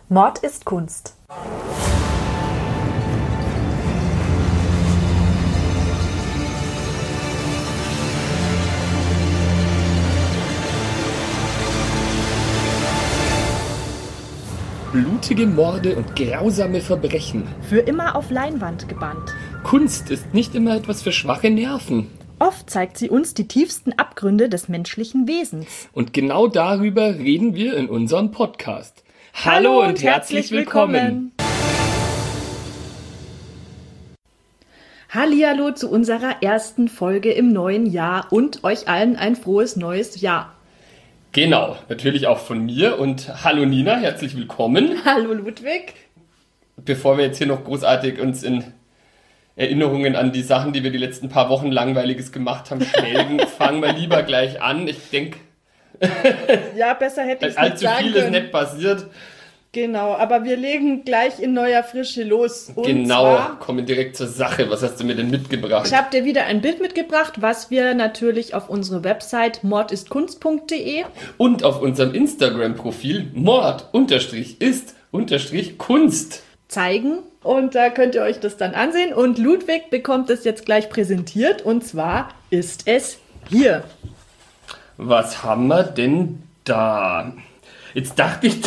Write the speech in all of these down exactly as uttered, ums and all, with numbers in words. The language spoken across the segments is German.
Mord ist Kunst. Blutige Morde und grausame Verbrechen. Für immer auf Leinwand gebannt. Kunst ist nicht immer etwas für schwache Nerven. Oft zeigt sie uns die tiefsten Abgründe des menschlichen Wesens. Und genau darüber reden wir in unserem Podcast. Hallo, Hallo und, und herzlich willkommen. Hallihallo zu unserer ersten Folge im neuen Jahr und euch allen ein frohes neues Jahr. Genau, natürlich auch von mir und hallo Nina, herzlich willkommen. Hallo Ludwig. Bevor wir jetzt hier noch großartig uns in Erinnerungen an die Sachen, die wir die letzten paar Wochen Langweiliges gemacht haben, schwelgen, fangen wir lieber gleich an. Ich denke, ja, besser hätte ich es nicht sagen können. Allzu viel ist nicht passiert. Genau, aber wir legen gleich in neuer Frische los. Und genau, zwar, kommen direkt zur Sache. Was hast du mir denn mitgebracht? Ich habe dir wieder ein Bild mitgebracht, was wir natürlich auf unsere Website mordistkunst punkt de und auf unserem Instagram-Profil mord-ist-kunst zeigen. Und da könnt ihr euch das dann ansehen. Und Ludwig bekommt es jetzt gleich präsentiert. Und zwar ist es hier. Was haben wir denn da? Jetzt dachte ich...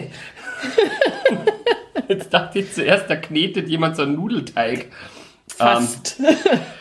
Jetzt dachte ich zuerst, da knetet jemand so einen Nudelteig. Fast. Ähm,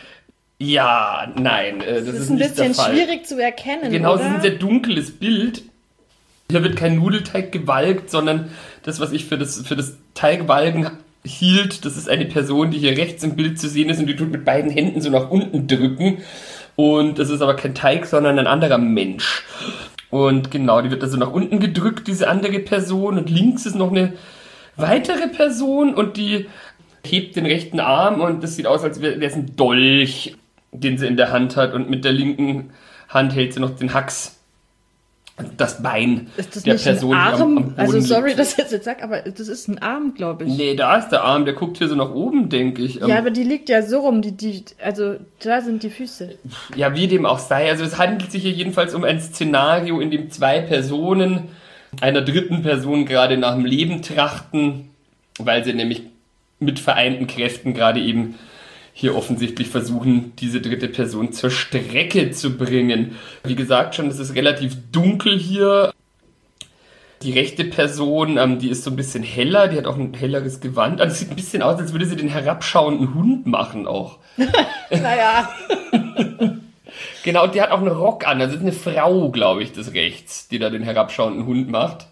ja, nein, äh, das, das ist, ist ein nicht bisschen der Fall. Schwierig zu erkennen, Genau, oder? es ist ein sehr dunkles Bild. Hier wird kein Nudelteig gewalkt, sondern das, was ich für das, für das Teigwalken hielt, das ist eine Person, die hier rechts im Bild zu sehen ist und die tut mit beiden Händen so nach unten drücken. Und das ist aber kein Teig, sondern ein anderer Mensch. Und genau, die wird also nach unten gedrückt, diese andere Person. Und links ist noch eine weitere Person und die hebt den rechten Arm. Und das sieht aus, als wäre es ein Dolch, den sie in der Hand hat. Und mit der linken Hand hält sie noch den Hax, das Bein ist das der nicht Person, ein Arm? die am, am Boden Also sorry, liegt. dass ich das jetzt sage, aber das ist ein Arm, glaube ich. Nee, da ist der Arm, der guckt hier so nach oben, denke ich. Ja, aber die liegt ja so rum, die, die, also da sind die Füße. Ja, wie dem auch sei. Also es handelt sich hier jedenfalls um ein Szenario, in dem zwei Personen einer dritten Person gerade nach dem Leben trachten, weil sie nämlich mit vereinten Kräften gerade eben hier offensichtlich versuchen, diese dritte Person zur Strecke zu bringen. Wie gesagt schon, es ist relativ dunkel hier. Die rechte Person, ähm, die ist so ein bisschen heller, die hat auch ein helleres Gewand. Also es sieht ein bisschen aus, als würde sie den herabschauenden Hund machen auch. Naja. Genau, und die hat auch einen Rock an. Also es ist eine Frau, glaube ich, des Rechts, die da den herabschauenden Hund macht.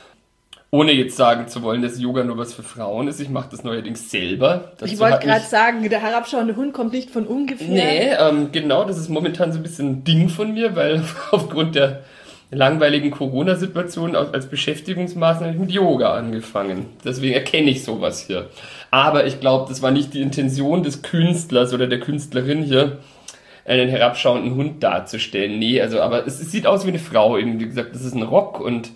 Ohne jetzt sagen zu wollen, dass Yoga nur was für Frauen ist. Ich mache das neuerdings selber. Dazu ich wollte gerade sagen, der herabschauende Hund kommt nicht von ungefähr. Nee, ähm, genau, das ist momentan so ein bisschen ein Ding von mir, weil aufgrund der langweiligen Corona-Situation als Beschäftigungsmaßnahme habe ich mit Yoga angefangen. Deswegen erkenne ich sowas hier. Aber ich glaube, das war nicht die Intention des Künstlers oder der Künstlerin hier, einen herabschauenden Hund darzustellen. Nee, also, aber es, es sieht aus wie eine Frau. Eben, wie gesagt, das ist ein Rock und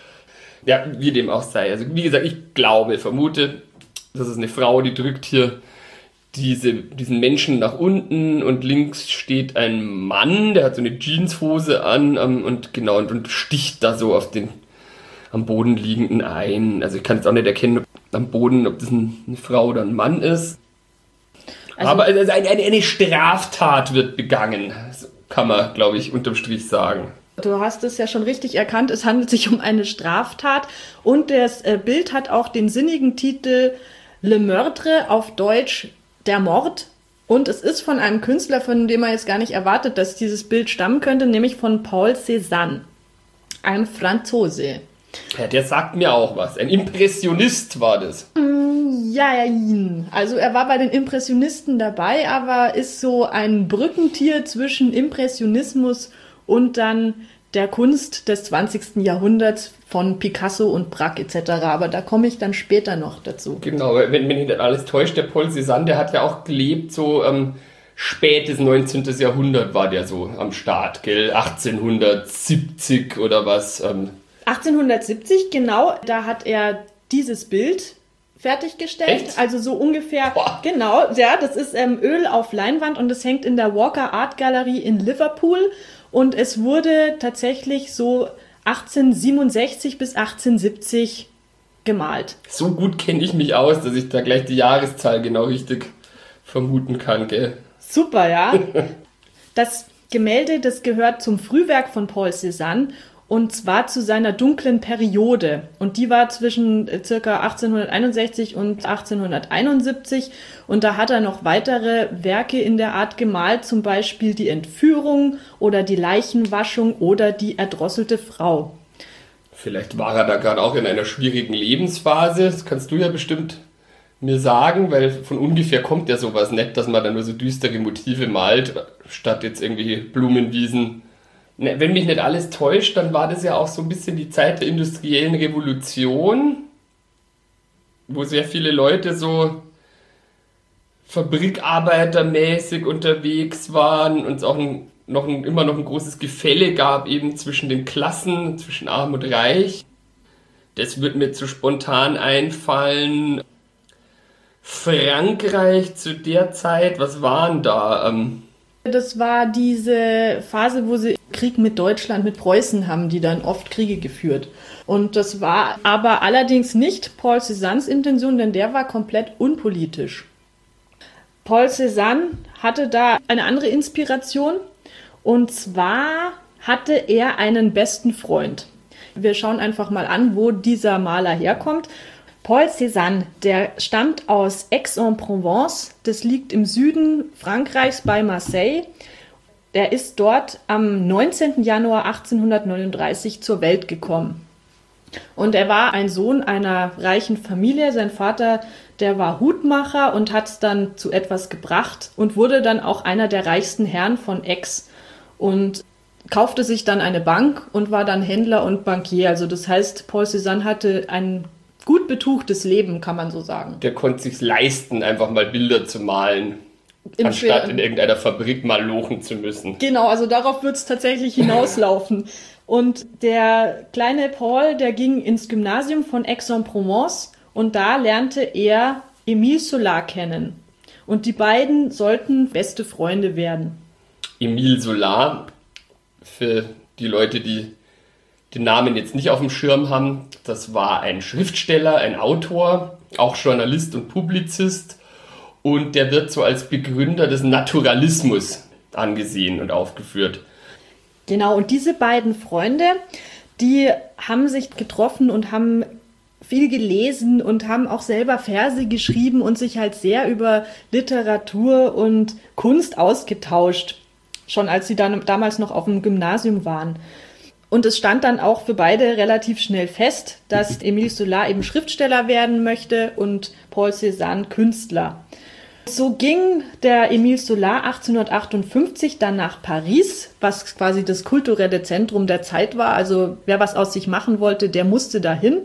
ja, wie dem auch sei. Also, wie gesagt, ich glaube, vermute, das ist eine Frau, die drückt hier diese, diesen Menschen nach unten und links steht ein Mann, der hat so eine Jeanshose an um, und genau, und, und sticht da so auf den am Boden liegenden ein. Also ich kann jetzt auch nicht erkennen, ob, am Boden, ob das ein, eine Frau oder ein Mann ist. Also, aber also eine, eine, eine Straftat wird begangen, das kann man, glaube ich, unterm Strich sagen. Du hast es ja schon richtig erkannt, es handelt sich um eine Straftat und das äh, Bild hat auch den sinnigen Titel Le Meurtre, auf Deutsch der Mord. Und es ist von einem Künstler, von dem man jetzt gar nicht erwartet, dass dieses Bild stammen könnte, nämlich von Paul Cézanne, ein Franzose. Ja, der sagt mir auch was. Ein Impressionist war das. Ja, also er war bei den Impressionisten dabei, aber ist so ein Brückentier zwischen Impressionismus und dann der Kunst des zwanzigsten Jahrhunderts von Picasso und Braque et cetera. Aber da komme ich dann später noch dazu. Genau, wenn, wenn mich nicht alles täuscht, der Paul Cézanne, der hat ja auch gelebt, so ähm, spätes neunzehnten. Jahrhundert war der so am Start, gell? achtzehnhundertsiebzig oder was. Ähm. achtzehnhundertsiebzig, genau, da hat er dieses Bild fertiggestellt. Echt? Also so ungefähr, Boah. Genau, ja, das ist ähm, Öl auf Leinwand und das hängt in der Walker Art Gallery in Liverpool und es wurde tatsächlich so achtzehnhundertsiebenundsechzig bis achtzehnhundertsiebzig gemalt. So gut kenne ich mich aus, dass ich da gleich die Jahreszahl genau richtig vermuten kann, gell? Super, ja. Das Gemälde, das gehört zum Frühwerk von Paul Cézanne und zwar zu seiner dunklen Periode. Und die war zwischen circa achtzehnhunderteinundsechzig und achtzehnhunderteinundsiebzig. Und da hat er noch weitere Werke in der Art gemalt, zum Beispiel die Entführung oder die Leichenwaschung oder die erdrosselte Frau. Vielleicht war er da gerade auch in einer schwierigen Lebensphase. Das kannst du ja bestimmt mir sagen, weil von ungefähr kommt ja sowas nicht, dass man dann nur so düstere Motive malt, statt jetzt irgendwie Blumenwiesen. Wenn mich nicht alles täuscht, dann war das ja auch so ein bisschen die Zeit der industriellen Revolution, wo sehr viele Leute so fabrikarbeitermäßig unterwegs waren und es auch ein noch ein, immer noch ein großes Gefälle gab eben zwischen den Klassen, zwischen Arm und Reich. Das wird mir zu spontan einfallen. Frankreich zu der Zeit, was waren da? Ähm das war diese Phase, wo sie Krieg mit Deutschland, mit Preußen haben, die dann oft Kriege geführt. Und das war aber allerdings nicht Paul Cézannes Intention, denn der war komplett unpolitisch. Paul Cézanne hatte da eine andere Inspiration. Und zwar hatte er einen besten Freund. Wir schauen einfach mal an, wo dieser Maler herkommt. Paul Cézanne, der stammt aus Aix-en-Provence. Das liegt im Süden Frankreichs bei Marseille. Er ist dort am neunzehnten Januar achtzehnhundertneununddreißig zur Welt gekommen. Und er war ein Sohn einer reichen Familie. Sein Vater, der war Hutmacher und hat es dann zu etwas gebracht und wurde dann auch einer der reichsten Herren von Aix. Und kaufte sich dann eine Bank und war dann Händler und Bankier. Also das heißt, Paul Cézanne hatte ein gut betuchtes Leben, kann man so sagen. Der konnte sich leisten, einfach mal Bilder zu malen, Im anstatt Film. in irgendeiner Fabrik mal lochen zu müssen. Genau, also darauf wird es tatsächlich hinauslaufen. Und der kleine Paul, der ging ins Gymnasium von Aix-en-Provence und da lernte er Émile Zola kennen. Und die beiden sollten beste Freunde werden. Émile Zola, für die Leute, die den Namen jetzt nicht auf dem Schirm haben, das war ein Schriftsteller, ein Autor, auch Journalist und Publizist und der wird so als Begründer des Naturalismus angesehen und aufgeführt. Genau, und diese beiden Freunde, die haben sich getroffen und haben viel gelesen und haben auch selber Verse geschrieben und sich halt sehr über Literatur und Kunst ausgetauscht. Schon als sie dann damals noch auf dem Gymnasium waren. Und es stand dann auch für beide relativ schnell fest, dass Émile Zola eben Schriftsteller werden möchte und Paul Cézanne Künstler. So ging der Émile Zola achtzehnhundertachtundfünfzig dann nach Paris, was quasi das kulturelle Zentrum der Zeit war. Also wer was aus sich machen wollte, der musste dahin.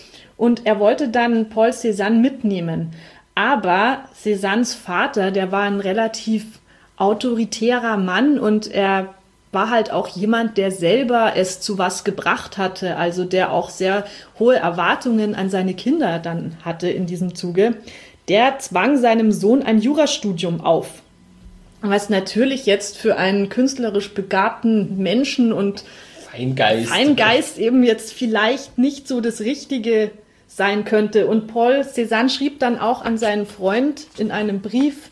Und er wollte dann Paul Cézanne mitnehmen. Aber Cézannes Vater, der war ein relativ autoritärer Mann und er war halt auch jemand, der selber es zu was gebracht hatte, also der auch sehr hohe Erwartungen an seine Kinder dann hatte in diesem Zuge. Der zwang seinem Sohn ein Jurastudium auf, was natürlich jetzt für einen künstlerisch begabten Menschen und Feingeist, Feingeist eben jetzt vielleicht nicht so das Richtige sein könnte. Und Paul Cézanne schrieb dann auch an seinen Freund in einem Brief: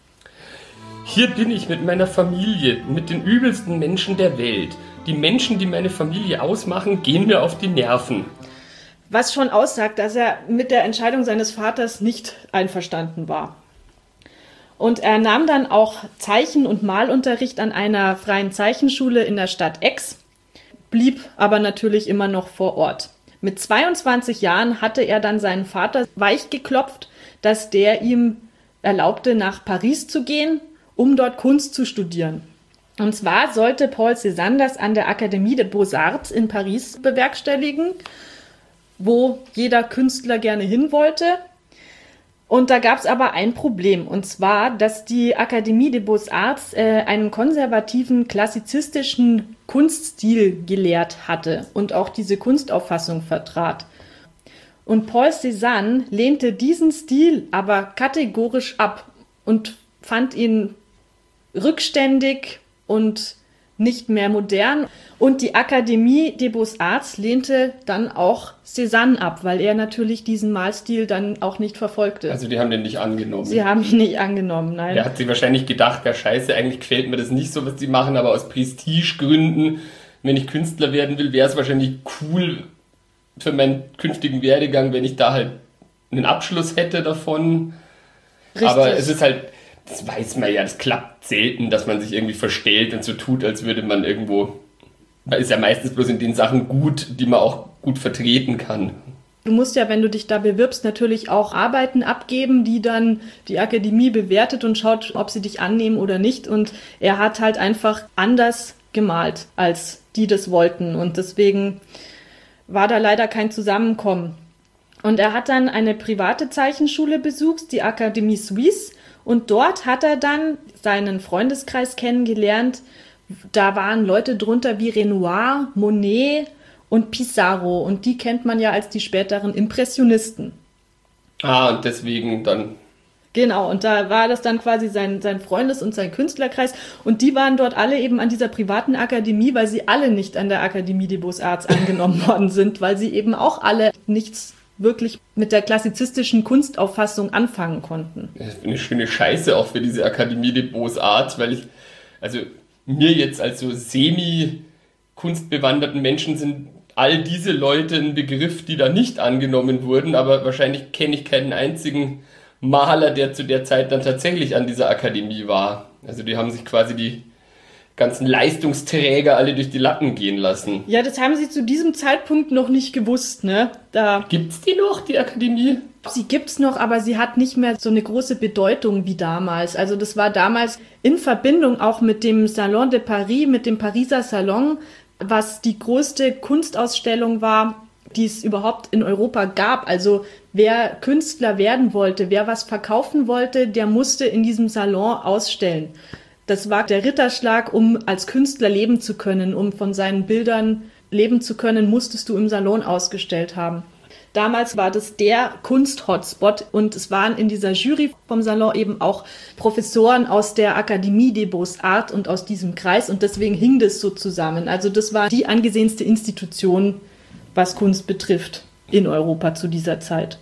Hier bin ich mit meiner Familie, mit den übelsten Menschen der Welt. Die Menschen, die meine Familie ausmachen, gehen mir auf die Nerven. Was schon aussagt, dass er mit der Entscheidung seines Vaters nicht einverstanden war. Und er nahm dann auch Zeichen- und Malunterricht an einer freien Zeichenschule in der Stadt Aix, blieb aber natürlich immer noch vor Ort. Mit zweiundzwanzig Jahren hatte er dann seinen Vater weichgeklopft, dass der ihm erlaubte, nach Paris zu gehen, um dort Kunst zu studieren. Und zwar sollte Paul Cézanne das an der Académie des Beaux-Arts in Paris bewerkstelligen, wo jeder Künstler gerne hin wollte. Und da gab es aber ein Problem, und zwar, dass die Académie des Beaux-Arts äh, einen konservativen, klassizistischen Kunststil gelehrt hatte und auch diese Kunstauffassung vertrat. Und Paul Cézanne lehnte diesen Stil aber kategorisch ab und fand ihn rückständig und nicht mehr modern. Und die Akademie des Beaux-Arts lehnte dann auch Cézanne ab, weil er natürlich diesen Malstil dann auch nicht verfolgte. Also die haben den nicht angenommen? Sie haben ihn nicht angenommen, nein. Der hat sich wahrscheinlich gedacht, ja scheiße, eigentlich gefällt mir das nicht so, was die machen, aber aus Prestigegründen, wenn ich Künstler werden will, wäre es wahrscheinlich cool für meinen künftigen Werdegang, wenn ich da halt einen Abschluss hätte davon. Richtig. Aber es ist halt, das weiß man ja, das klappt selten, dass man sich irgendwie verstellt und so tut, als würde man irgendwo, man ist ja meistens bloß in den Sachen gut, die man auch gut vertreten kann. Du musst ja, wenn du dich da bewirbst, natürlich auch Arbeiten abgeben, die dann die Akademie bewertet und schaut, ob sie dich annehmen oder nicht. Und er hat halt einfach anders gemalt, als die das wollten. Und deswegen war da leider kein Zusammenkommen. Und er hat dann eine private Zeichenschule besucht, die Académie Suisse. Und dort hat er dann seinen Freundeskreis kennengelernt. Da waren Leute drunter wie Renoir, Monet und Pissarro. Und die kennt man ja als die späteren Impressionisten. Ah, und deswegen dann... Genau, und da war das dann quasi sein, sein Freundes- und sein Künstlerkreis. Und die waren dort alle eben an dieser privaten Akademie, weil sie alle nicht an der Académie des Beaux-Arts angenommen worden sind, weil sie eben auch alle nichts wirklich mit der klassizistischen Kunstauffassung anfangen konnten. Das ist eine schöne Scheiße auch für diese Académie des Beaux-Arts, weil ich, also mir jetzt als so semi-kunstbewanderten Menschen sind all diese Leute ein Begriff, die da nicht angenommen wurden, aber wahrscheinlich kenne ich keinen einzigen Maler, der zu der Zeit dann tatsächlich an dieser Akademie war. Also die haben sich quasi die ganzen Leistungsträger alle durch die Lappen gehen lassen. Ja, das haben sie zu diesem Zeitpunkt noch nicht gewusst, ne? Da gibt's die noch, die Akademie? Sie gibt's noch, aber sie hat nicht mehr so eine große Bedeutung wie damals. Also das war damals in Verbindung auch mit dem Salon de Paris, mit dem Pariser Salon, was die größte Kunstausstellung war, die es überhaupt in Europa gab. Also wer Künstler werden wollte, wer was verkaufen wollte, der musste in diesem Salon ausstellen. Das war der Ritterschlag, um als Künstler leben zu können, um von seinen Bildern leben zu können, musstest du im Salon ausgestellt haben. Damals war das der Kunst-Hotspot und es waren in dieser Jury vom Salon eben auch Professoren aus der Académie des Beaux-Arts und aus diesem Kreis und deswegen hing das so zusammen. Also das war die angesehenste Institution, was Kunst betrifft, in Europa zu dieser Zeit.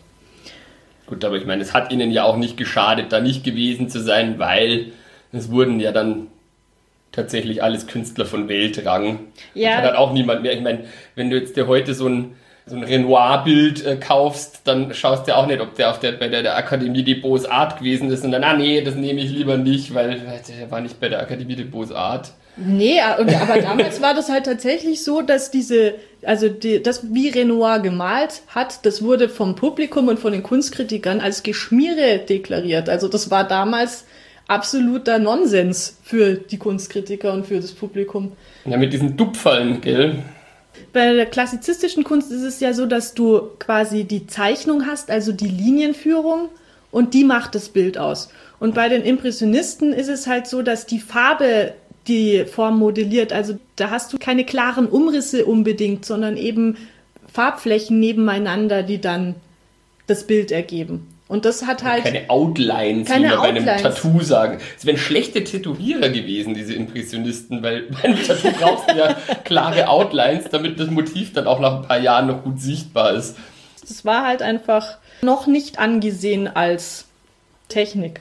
Gut, aber ich meine, es hat ihnen ja auch nicht geschadet, da nicht gewesen zu sein, weil es wurden ja dann tatsächlich alles Künstler von Weltrang. Ja. Das hat halt auch niemand mehr. Ich meine, wenn du jetzt dir heute so ein, so ein Renoir-Bild äh, kaufst, dann schaust du ja auch nicht, ob der auf der, bei der, der Académie des Beaux-Arts gewesen ist und dann, ah nee, das nehme ich lieber nicht, weil der war nicht bei der Académie des Beaux-Arts. Nee, aber damals war das halt tatsächlich so, dass diese, also die, das, wie Renoir gemalt hat, das wurde vom Publikum und von den Kunstkritikern als Geschmiere deklariert. Also das war damals absoluter Nonsens für die Kunstkritiker und für das Publikum. Ja, mit diesen Dupferln, gell? Bei der klassizistischen Kunst ist es ja so, dass du quasi die Zeichnung hast, also die Linienführung, und die macht das Bild aus. Und bei den Impressionisten ist es halt so, dass die Farbe die Form modelliert. Also da hast du keine klaren Umrisse unbedingt, sondern eben Farbflächen nebeneinander, die dann das Bild ergeben. Und das hat halt... Keine Outlines, keine wie wir bei Outlines. einem Tattoo sagen. Es wären schlechte Tätowierer gewesen, diese Impressionisten, weil bei einem Tattoo brauchst du ja klare Outlines, damit das Motiv dann auch nach ein paar Jahren noch gut sichtbar ist. Das war halt einfach noch nicht angesehen als Technik.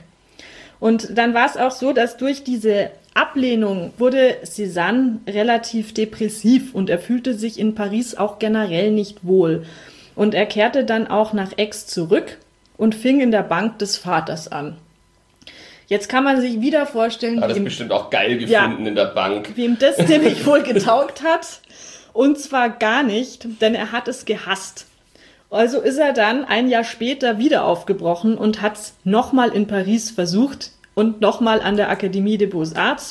Und dann war es auch so, dass durch diese Ablehnung wurde Cézanne relativ depressiv und er fühlte sich in Paris auch generell nicht wohl. Und er kehrte dann auch nach Aix zurück und fing in der Bank des Vaters an. Jetzt kann man sich wieder vorstellen... Hat das bestimmt auch geil gefunden ja, in der Bank. Wem das nämlich wohl getaugt hat. Und zwar gar nicht, denn er hat es gehasst. Also ist er dann ein Jahr später wieder aufgebrochen und hat es nochmal in Paris versucht und nochmal an der Académie des Beaux-Arts.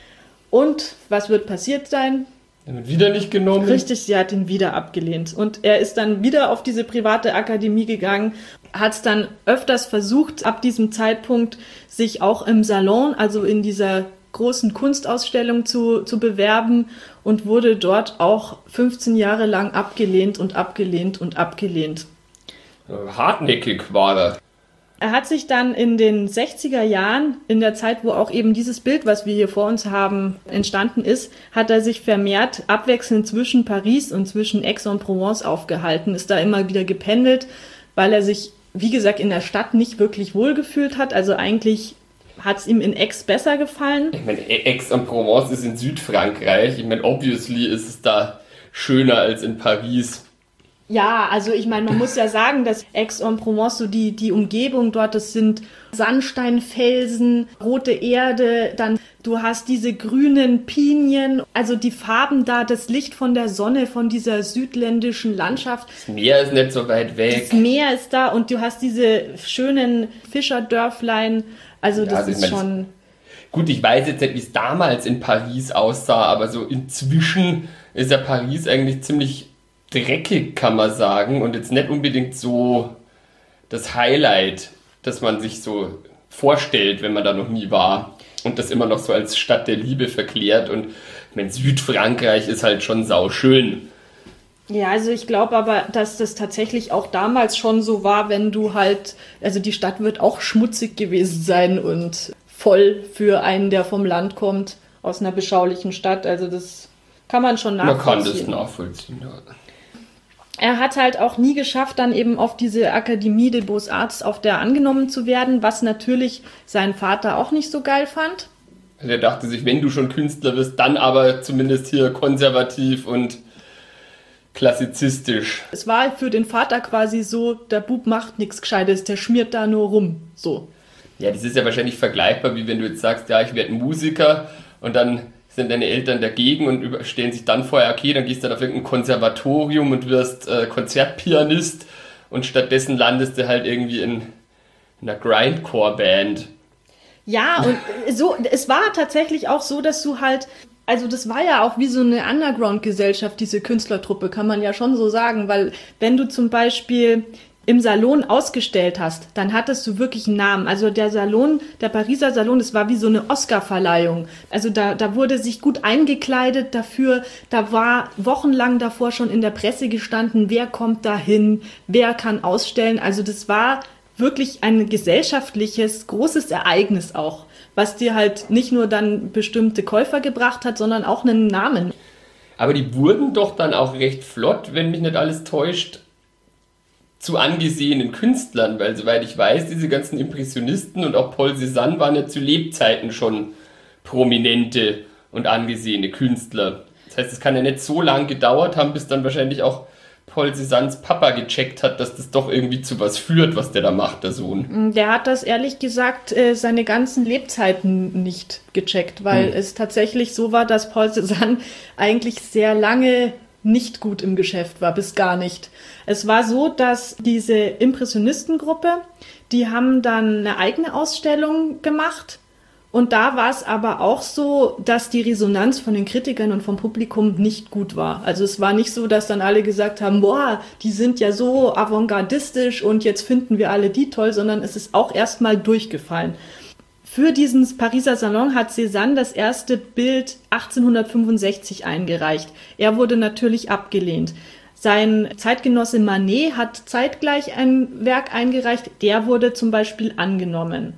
Und was wird passiert sein? Er wird wieder nicht genommen. Richtig, sie hat ihn wieder abgelehnt. Und er ist dann wieder auf diese private Akademie gegangen, hat es dann öfters versucht, ab diesem Zeitpunkt sich auch im Salon, also in dieser großen Kunstausstellung zu, zu bewerben und wurde dort auch fünfzehn Jahre lang abgelehnt und abgelehnt und abgelehnt. Hartnäckig war er. Er hat sich dann in den sechziger Jahren, in der Zeit, wo auch eben dieses Bild, was wir hier vor uns haben, entstanden ist, hat er sich vermehrt abwechselnd zwischen Paris und zwischen Aix-en-Provence aufgehalten, ist da immer wieder gependelt, weil er sich, wie gesagt, in der Stadt nicht wirklich wohlgefühlt hat. Also eigentlich hat es ihm in Aix besser gefallen. Ich meine, Aix-en-Provence ist in Südfrankreich. Ich meine, obviously ist es da schöner als in Paris. Ja, also ich meine, man muss ja sagen, dass Aix-en-Provence, so die, die Umgebung dort, das sind Sandsteinfelsen, rote Erde, dann du hast diese grünen Pinien, also die Farben da, das Licht von der Sonne, von dieser südländischen Landschaft. Das Meer ist nicht so weit weg. Das Meer ist da und du hast diese schönen Fischerdörflein, also das ja, also ist ich mein, schon... Gut, ich weiß jetzt nicht, wie es damals in Paris aussah, aber so inzwischen ist ja Paris eigentlich ziemlich dreckig, kann man sagen, und jetzt nicht unbedingt so das Highlight, das man sich so vorstellt, wenn man da noch nie war und das immer noch so als Stadt der Liebe verklärt. Und ich meine, Südfrankreich ist halt schon sauschön. Ja, also ich glaube aber, dass das tatsächlich auch damals schon so war, wenn du halt, also die Stadt wird auch schmutzig gewesen sein und voll für einen, der vom Land kommt, aus einer beschaulichen Stadt. Also das kann man schon nachvollziehen. Man kann das nachvollziehen, ja. Er hat halt auch nie geschafft, dann eben auf diese Akademie des Beaux-Arts auf der angenommen zu werden, was natürlich sein Vater auch nicht so geil fand. Also er dachte sich, wenn du schon Künstler wirst, dann aber zumindest hier konservativ und klassizistisch. Es war für den Vater quasi so, der Bub macht nichts Gescheites, der schmiert da nur rum, so. Ja, das ist ja wahrscheinlich vergleichbar, wie wenn du jetzt sagst, ja, ich werde Musiker und dann sind deine Eltern dagegen und stellen sich dann vor, okay, dann gehst du auf irgendein Konservatorium und wirst äh, Konzertpianist und stattdessen landest du halt irgendwie in, in einer Grindcore-Band. Ja, und so, es war tatsächlich auch so, dass du halt, also das war ja auch wie so eine Underground-Gesellschaft, diese Künstlertruppe, kann man ja schon so sagen, weil wenn du zum Beispiel im Salon ausgestellt hast, dann hattest du wirklich einen Namen. Also der Salon, der Pariser Salon, das war wie so eine Oscar-Verleihung. Also da, da wurde sich gut eingekleidet dafür. Da war wochenlang davor schon in der Presse gestanden, wer kommt da hin, wer kann ausstellen. Also das war wirklich ein gesellschaftliches, großes Ereignis auch, was dir halt nicht nur dann bestimmte Käufer gebracht hat, sondern auch einen Namen. Aber die wurden doch dann auch recht flott, wenn mich nicht alles täuscht, zu angesehenen Künstlern, weil soweit ich weiß, diese ganzen Impressionisten und auch Paul Cézanne waren ja zu Lebzeiten schon prominente und angesehene Künstler. Das heißt, es kann ja nicht so lange gedauert haben, bis dann wahrscheinlich auch Paul Cézannes Papa gecheckt hat, dass das doch irgendwie zu was führt, was der da macht, der Sohn. Der hat das ehrlich gesagt seine ganzen Lebzeiten nicht gecheckt, weil hm. es tatsächlich so war, dass Paul Cézanne eigentlich sehr lange nicht gut im Geschäft war, bis gar nicht. Es war so, dass diese Impressionistengruppe, die haben dann eine eigene Ausstellung gemacht und da war es aber auch so, dass die Resonanz von den Kritikern und vom Publikum nicht gut war. Also es war nicht so, dass dann alle gesagt haben, boah, die sind ja so avantgardistisch und jetzt finden wir alle die toll, sondern es ist auch erstmal durchgefallen. Für diesen Pariser Salon hat Cézanne das erste Bild achtzehnhundertfünfundsechzig eingereicht. Er wurde natürlich abgelehnt. Sein Zeitgenosse Manet hat zeitgleich ein Werk eingereicht. Der wurde zum Beispiel angenommen.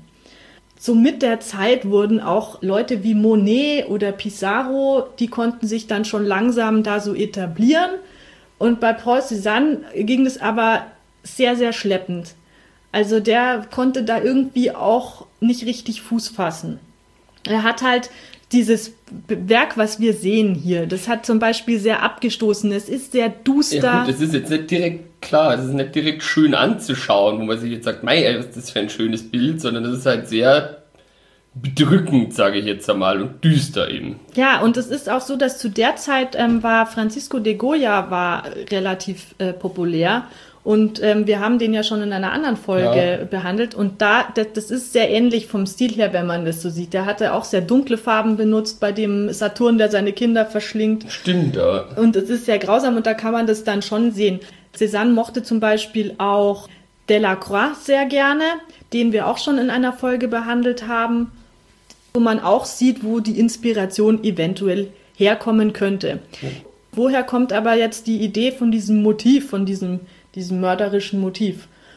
So mit der Zeit wurden auch Leute wie Monet oder Pissarro, die konnten sich dann schon langsam da so etablieren. Und bei Paul Cézanne ging es aber sehr, sehr schleppend. Also der konnte da irgendwie auch nicht richtig Fuß fassen. Er hat halt dieses Werk, was wir sehen hier, das hat zum Beispiel sehr abgestoßen. Es ist sehr duster. Ja gut, das ist jetzt nicht direkt klar, es ist nicht direkt schön anzuschauen, wo man sich jetzt sagt, mei, was ist das für ein schönes Bild, sondern das ist halt sehr bedrückend, sage ich jetzt einmal, und düster eben. Ja, und es ist auch so, dass zu der Zeit ähm, war Francisco de Goya war relativ äh, populär. Und ähm, wir haben den ja schon in einer anderen Folge ja. behandelt. Und da, das, das ist sehr ähnlich vom Stil her, wenn man das so sieht. Der hatte auch sehr dunkle Farben benutzt bei dem Saturn, der seine Kinder verschlingt. Stimmt, ja. Und es ist sehr grausam und da kann man das dann schon sehen. Cézanne mochte zum Beispiel auch Delacroix sehr gerne, den wir auch schon in einer Folge behandelt haben, wo man auch sieht, wo die Inspiration eventuell herkommen könnte. Ja. Woher kommt aber jetzt die Idee von diesem Motiv, von diesem diesem mörderischen Motiv?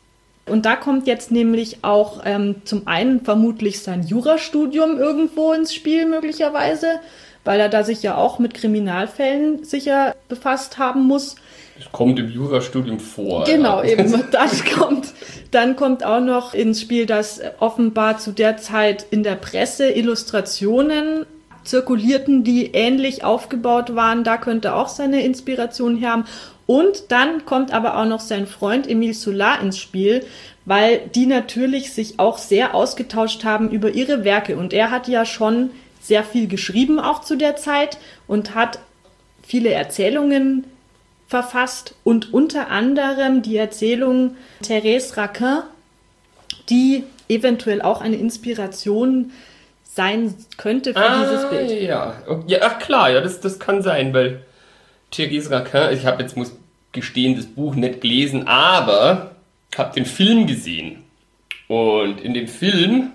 Und da kommt jetzt nämlich auch ähm, zum einen vermutlich sein Jurastudium irgendwo ins Spiel möglicherweise, weil er da sich ja auch mit Kriminalfällen sicher befasst haben muss. Das kommt im Jurastudium vor. Genau, ja. eben. Das kommt, dann kommt auch noch ins Spiel, dass offenbar zu der Zeit in der Presse Illustrationen zirkulierten, die ähnlich aufgebaut waren. Da könnte auch seine Inspiration her haben. Und dann kommt aber auch noch sein Freund Émile Zola ins Spiel, weil die natürlich sich auch sehr ausgetauscht haben über ihre Werke. Und er hat ja schon sehr viel geschrieben, auch zu der Zeit, und hat viele Erzählungen verfasst und unter anderem die Erzählung Thérèse Raquin, die eventuell auch eine Inspiration sein könnte für ah, dieses Bild. Ja, ja ach klar, ja, das, das kann sein, weil Thérèse Raquin, ich habe jetzt, muss gestehen, das Buch nicht gelesen, aber habe den Film gesehen. Und in dem Film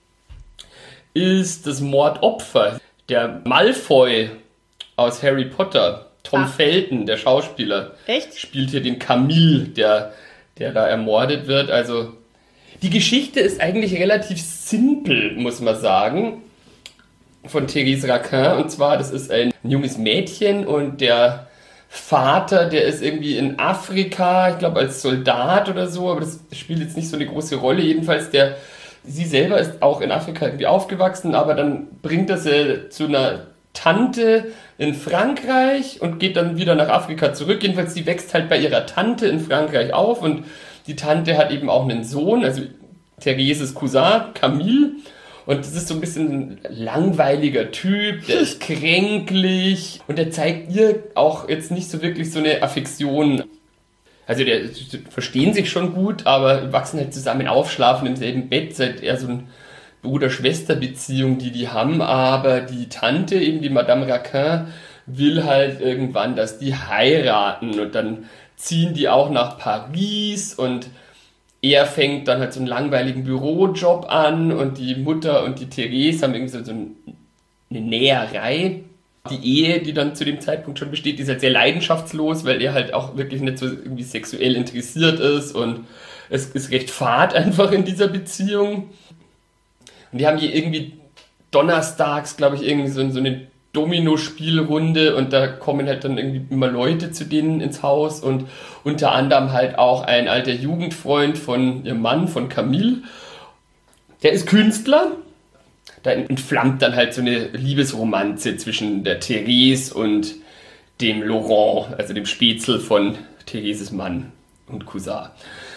ist das Mordopfer, der Malfoy aus Harry Potter, Tom Ach. Felton, der Schauspieler, Echt? spielt hier den Camille, der, der da ermordet wird. Also die Geschichte ist eigentlich relativ simpel, muss man sagen, von Thérèse Raquin. Und zwar, das ist ein junges Mädchen und der Vater, der ist irgendwie in Afrika, ich glaube als Soldat oder so, aber das spielt jetzt nicht so eine große Rolle. Jedenfalls, der, sie selber ist auch in Afrika irgendwie aufgewachsen, aber dann bringt er sie zu einer Tante in Frankreich und geht dann wieder nach Afrika zurück. Jedenfalls, sie wächst halt bei ihrer Tante in Frankreich auf und die Tante hat eben auch einen Sohn, also Thérèses Cousin, Camille. Und das ist so ein bisschen ein langweiliger Typ, der ist kränklich und der zeigt ihr auch jetzt nicht so wirklich so eine Affektion. Also der verstehen sich schon gut, aber wachsen halt zusammen auf, schlafen im selben Bett, seit eher so ein Bruder-Schwester-Beziehung, die die haben. Aber die Tante, eben die Madame Raquin, will halt irgendwann, dass die heiraten und dann ziehen die auch nach Paris und er fängt dann halt so einen langweiligen Bürojob an und die Mutter und die Therese haben irgendwie so, so eine Näherei. Die Ehe, die dann zu dem Zeitpunkt schon besteht, die ist halt sehr leidenschaftslos, weil er halt auch wirklich nicht so irgendwie sexuell interessiert ist und es ist recht fad einfach in dieser Beziehung. Und die haben hier irgendwie donnerstags, glaube ich, irgendwie so, so eine Domino-Spielrunde und da kommen halt dann irgendwie immer Leute zu denen ins Haus und unter anderem halt auch ein alter Jugendfreund von ihrem Mann, von Camille. Der ist Künstler. Da entflammt dann halt so eine Liebesromanze zwischen der Therese und dem Laurent, also dem Spätzle von Thereses Mann und Cousin.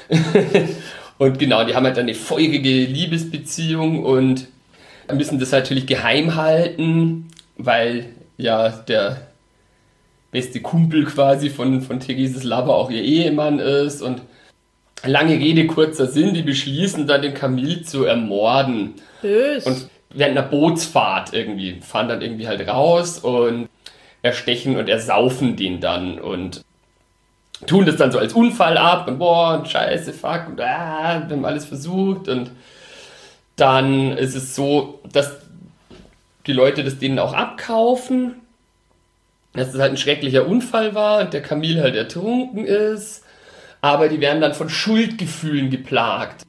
Und genau, die haben halt dann eine feurige Liebesbeziehung und müssen das natürlich geheim halten, weil ja der beste Kumpel quasi von, von Thereses Lover auch ihr Ehemann ist. Und lange Rede, kurzer Sinn, die beschließen dann den Camille zu ermorden. Bös. Und während einer Bootsfahrt irgendwie, fahren dann irgendwie halt raus und erstechen und ersaufen den dann und tun das dann so als Unfall ab und boah, und scheiße, fuck, und ah, wir haben alles versucht und dann ist es so, dass die Leute das denen auch abkaufen, dass es halt ein schrecklicher Unfall war und der Camille halt ertrunken ist, aber die werden dann von Schuldgefühlen geplagt.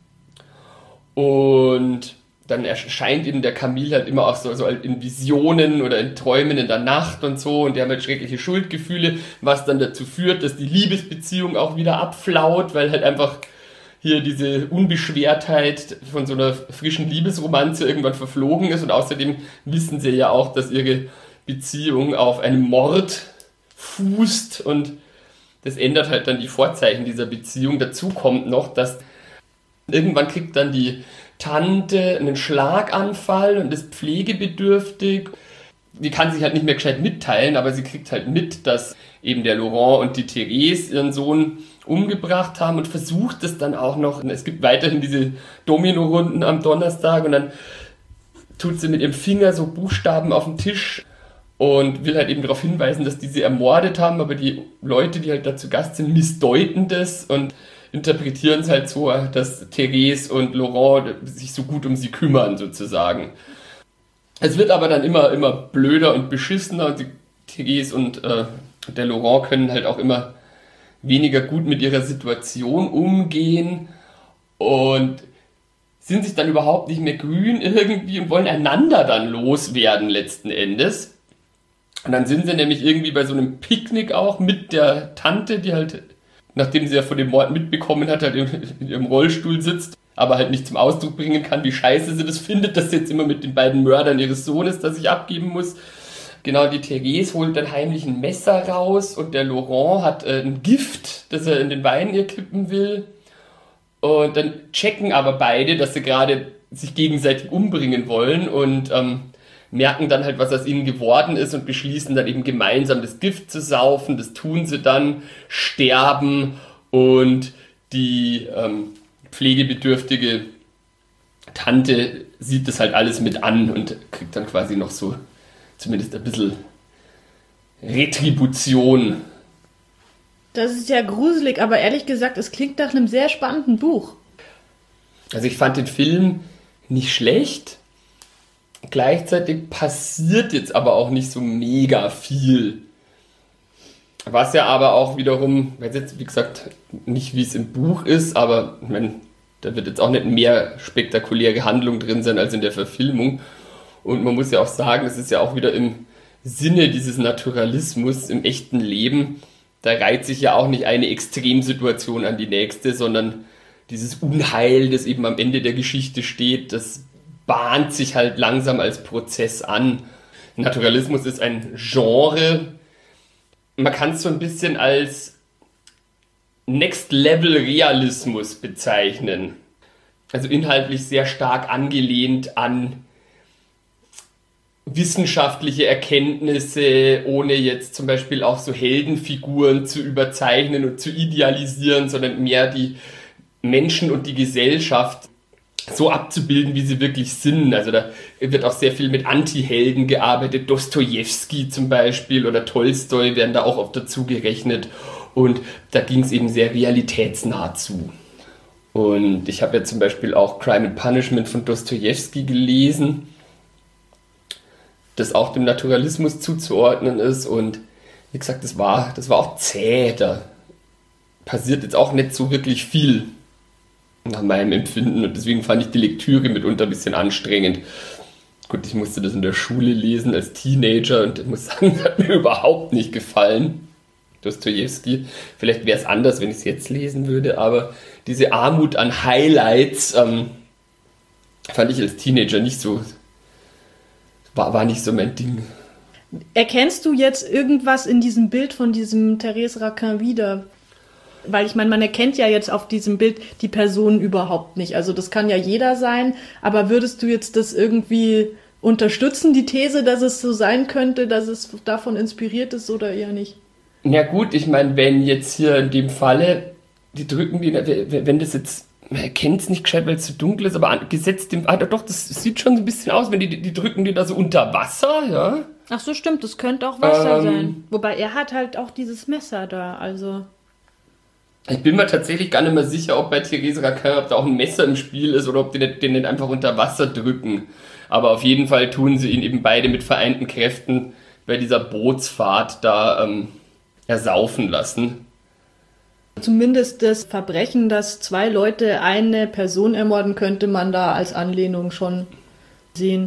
Und dann erscheint ihnen der Camille halt immer auch so, so in Visionen oder in Träumen in der Nacht und so und die haben halt schreckliche Schuldgefühle, was dann dazu führt, dass die Liebesbeziehung auch wieder abflaut, weil halt einfach hier diese Unbeschwertheit von so einer frischen Liebesromanze irgendwann verflogen ist und außerdem wissen sie ja auch, dass ihre Beziehung auf einem Mord fußt und das ändert halt dann die Vorzeichen dieser Beziehung. Dazu kommt noch, dass irgendwann kriegt dann die Tante einen Schlaganfall und ist pflegebedürftig. Die kann sich halt nicht mehr gescheit mitteilen, aber sie kriegt halt mit, dass eben der Laurent und die Therese ihren Sohn umgebracht haben und versucht es dann auch noch. Es gibt weiterhin diese Domino-Runden am Donnerstag und dann tut sie mit ihrem Finger so Buchstaben auf den Tisch und will halt eben darauf hinweisen, dass die sie ermordet haben, aber die Leute, die halt da zu Gast sind, missdeuten das und interpretieren es halt so, dass Therese und Laurent sich so gut um sie kümmern, sozusagen. Es wird aber dann immer, immer blöder und beschissener und die Therese und äh, der Laurent können halt auch immer weniger gut mit ihrer Situation umgehen und sind sich dann überhaupt nicht mehr grün irgendwie und wollen einander dann loswerden letzten Endes. Und dann sind sie nämlich irgendwie bei so einem Picknick auch mit der Tante, die halt, nachdem sie ja von dem Mord mitbekommen hat, halt in ihrem Rollstuhl sitzt, aber halt nicht zum Ausdruck bringen kann, wie scheiße sie das findet, dass sie jetzt immer mit den beiden Mördern ihres Sohnes da sich abgeben muss. Genau, die Therese holt dann heimlich ein Messer raus und der Laurent hat äh, ein Gift, das er in den Wein ihr kippen will. Und dann checken aber beide, dass sie gerade sich gegenseitig umbringen wollen und ähm, merken dann halt, was aus ihnen geworden ist und beschließen dann eben gemeinsam das Gift zu saufen. Das tun sie dann, sterben und die ähm, pflegebedürftige Tante sieht das halt alles mit an und kriegt dann quasi noch so zumindest ein bisschen Retribution. Das ist ja gruselig, aber ehrlich gesagt, es klingt nach einem sehr spannenden Buch. Also ich fand den Film nicht schlecht. Gleichzeitig passiert jetzt aber auch nicht so mega viel. Was ja aber auch wiederum, ich weiß jetzt wie gesagt nicht, wie es im Buch ist, aber ich meine, da wird jetzt auch nicht mehr spektakuläre Handlung drin sein als in der Verfilmung. Und man muss ja auch sagen, es ist ja auch wieder im Sinne dieses Naturalismus im echten Leben. Da reiht sich ja auch nicht eine Extremsituation an die nächste, sondern dieses Unheil, das eben am Ende der Geschichte steht, das bahnt sich halt langsam als Prozess an. Naturalismus ist ein Genre. Man kann es so ein bisschen als Next-Level-Realismus bezeichnen. Also inhaltlich sehr stark angelehnt an wissenschaftliche Erkenntnisse, ohne jetzt zum Beispiel auch so Heldenfiguren zu überzeichnen und zu idealisieren, sondern mehr die Menschen und die Gesellschaft so abzubilden, wie sie wirklich sind. Also da wird auch sehr viel mit Anti-Helden gearbeitet. Dostojewski zum Beispiel oder Tolstoi werden da auch oft dazu gerechnet. Und da ging es eben sehr realitätsnah zu. Und ich habe ja zum Beispiel auch Crime and Punishment von Dostojewski gelesen, das auch dem Naturalismus zuzuordnen ist. Und wie gesagt, das war, das war auch zäh. Da passiert jetzt auch nicht so wirklich viel nach meinem Empfinden. Und deswegen fand ich die Lektüre mitunter ein bisschen anstrengend. Gut, ich musste das in der Schule lesen als Teenager und ich muss sagen, das hat mir überhaupt nicht gefallen. Dostojewski. Vielleicht wäre es anders, wenn ich es jetzt lesen würde, aber diese Armut an Highlights ähm, fand ich als Teenager nicht so, war, war nicht so mein Ding. Erkennst du jetzt irgendwas in diesem Bild von diesem Thérèse Raquin wieder? Weil ich meine, man erkennt ja jetzt auf diesem Bild die Person überhaupt nicht. Also das kann ja jeder sein, aber würdest du jetzt das irgendwie unterstützen, die These, dass es so sein könnte, dass es davon inspiriert ist oder eher nicht? Ja gut, ich meine, wenn jetzt hier in dem Falle, die drücken die, wenn das jetzt, man erkennt es nicht gescheit, weil es zu dunkel ist, aber gesetzt dem, ah, doch, das sieht schon so ein bisschen aus, wenn die, die drücken die da so unter Wasser, ja. Ach so, stimmt, das könnte auch Wasser ähm, sein. Wobei er hat halt auch dieses Messer da, also... Ich bin mir tatsächlich gar nicht mehr sicher, ob bei Thérèse Raquin, ob da auch ein Messer im Spiel ist oder ob die den nicht einfach unter Wasser drücken. Aber auf jeden Fall tun sie ihn eben beide mit vereinten Kräften bei dieser Bootsfahrt da ähm, ersaufen lassen. Zumindest das Verbrechen, dass zwei Leute eine Person ermorden, könnte man da als Anlehnung schon sehen.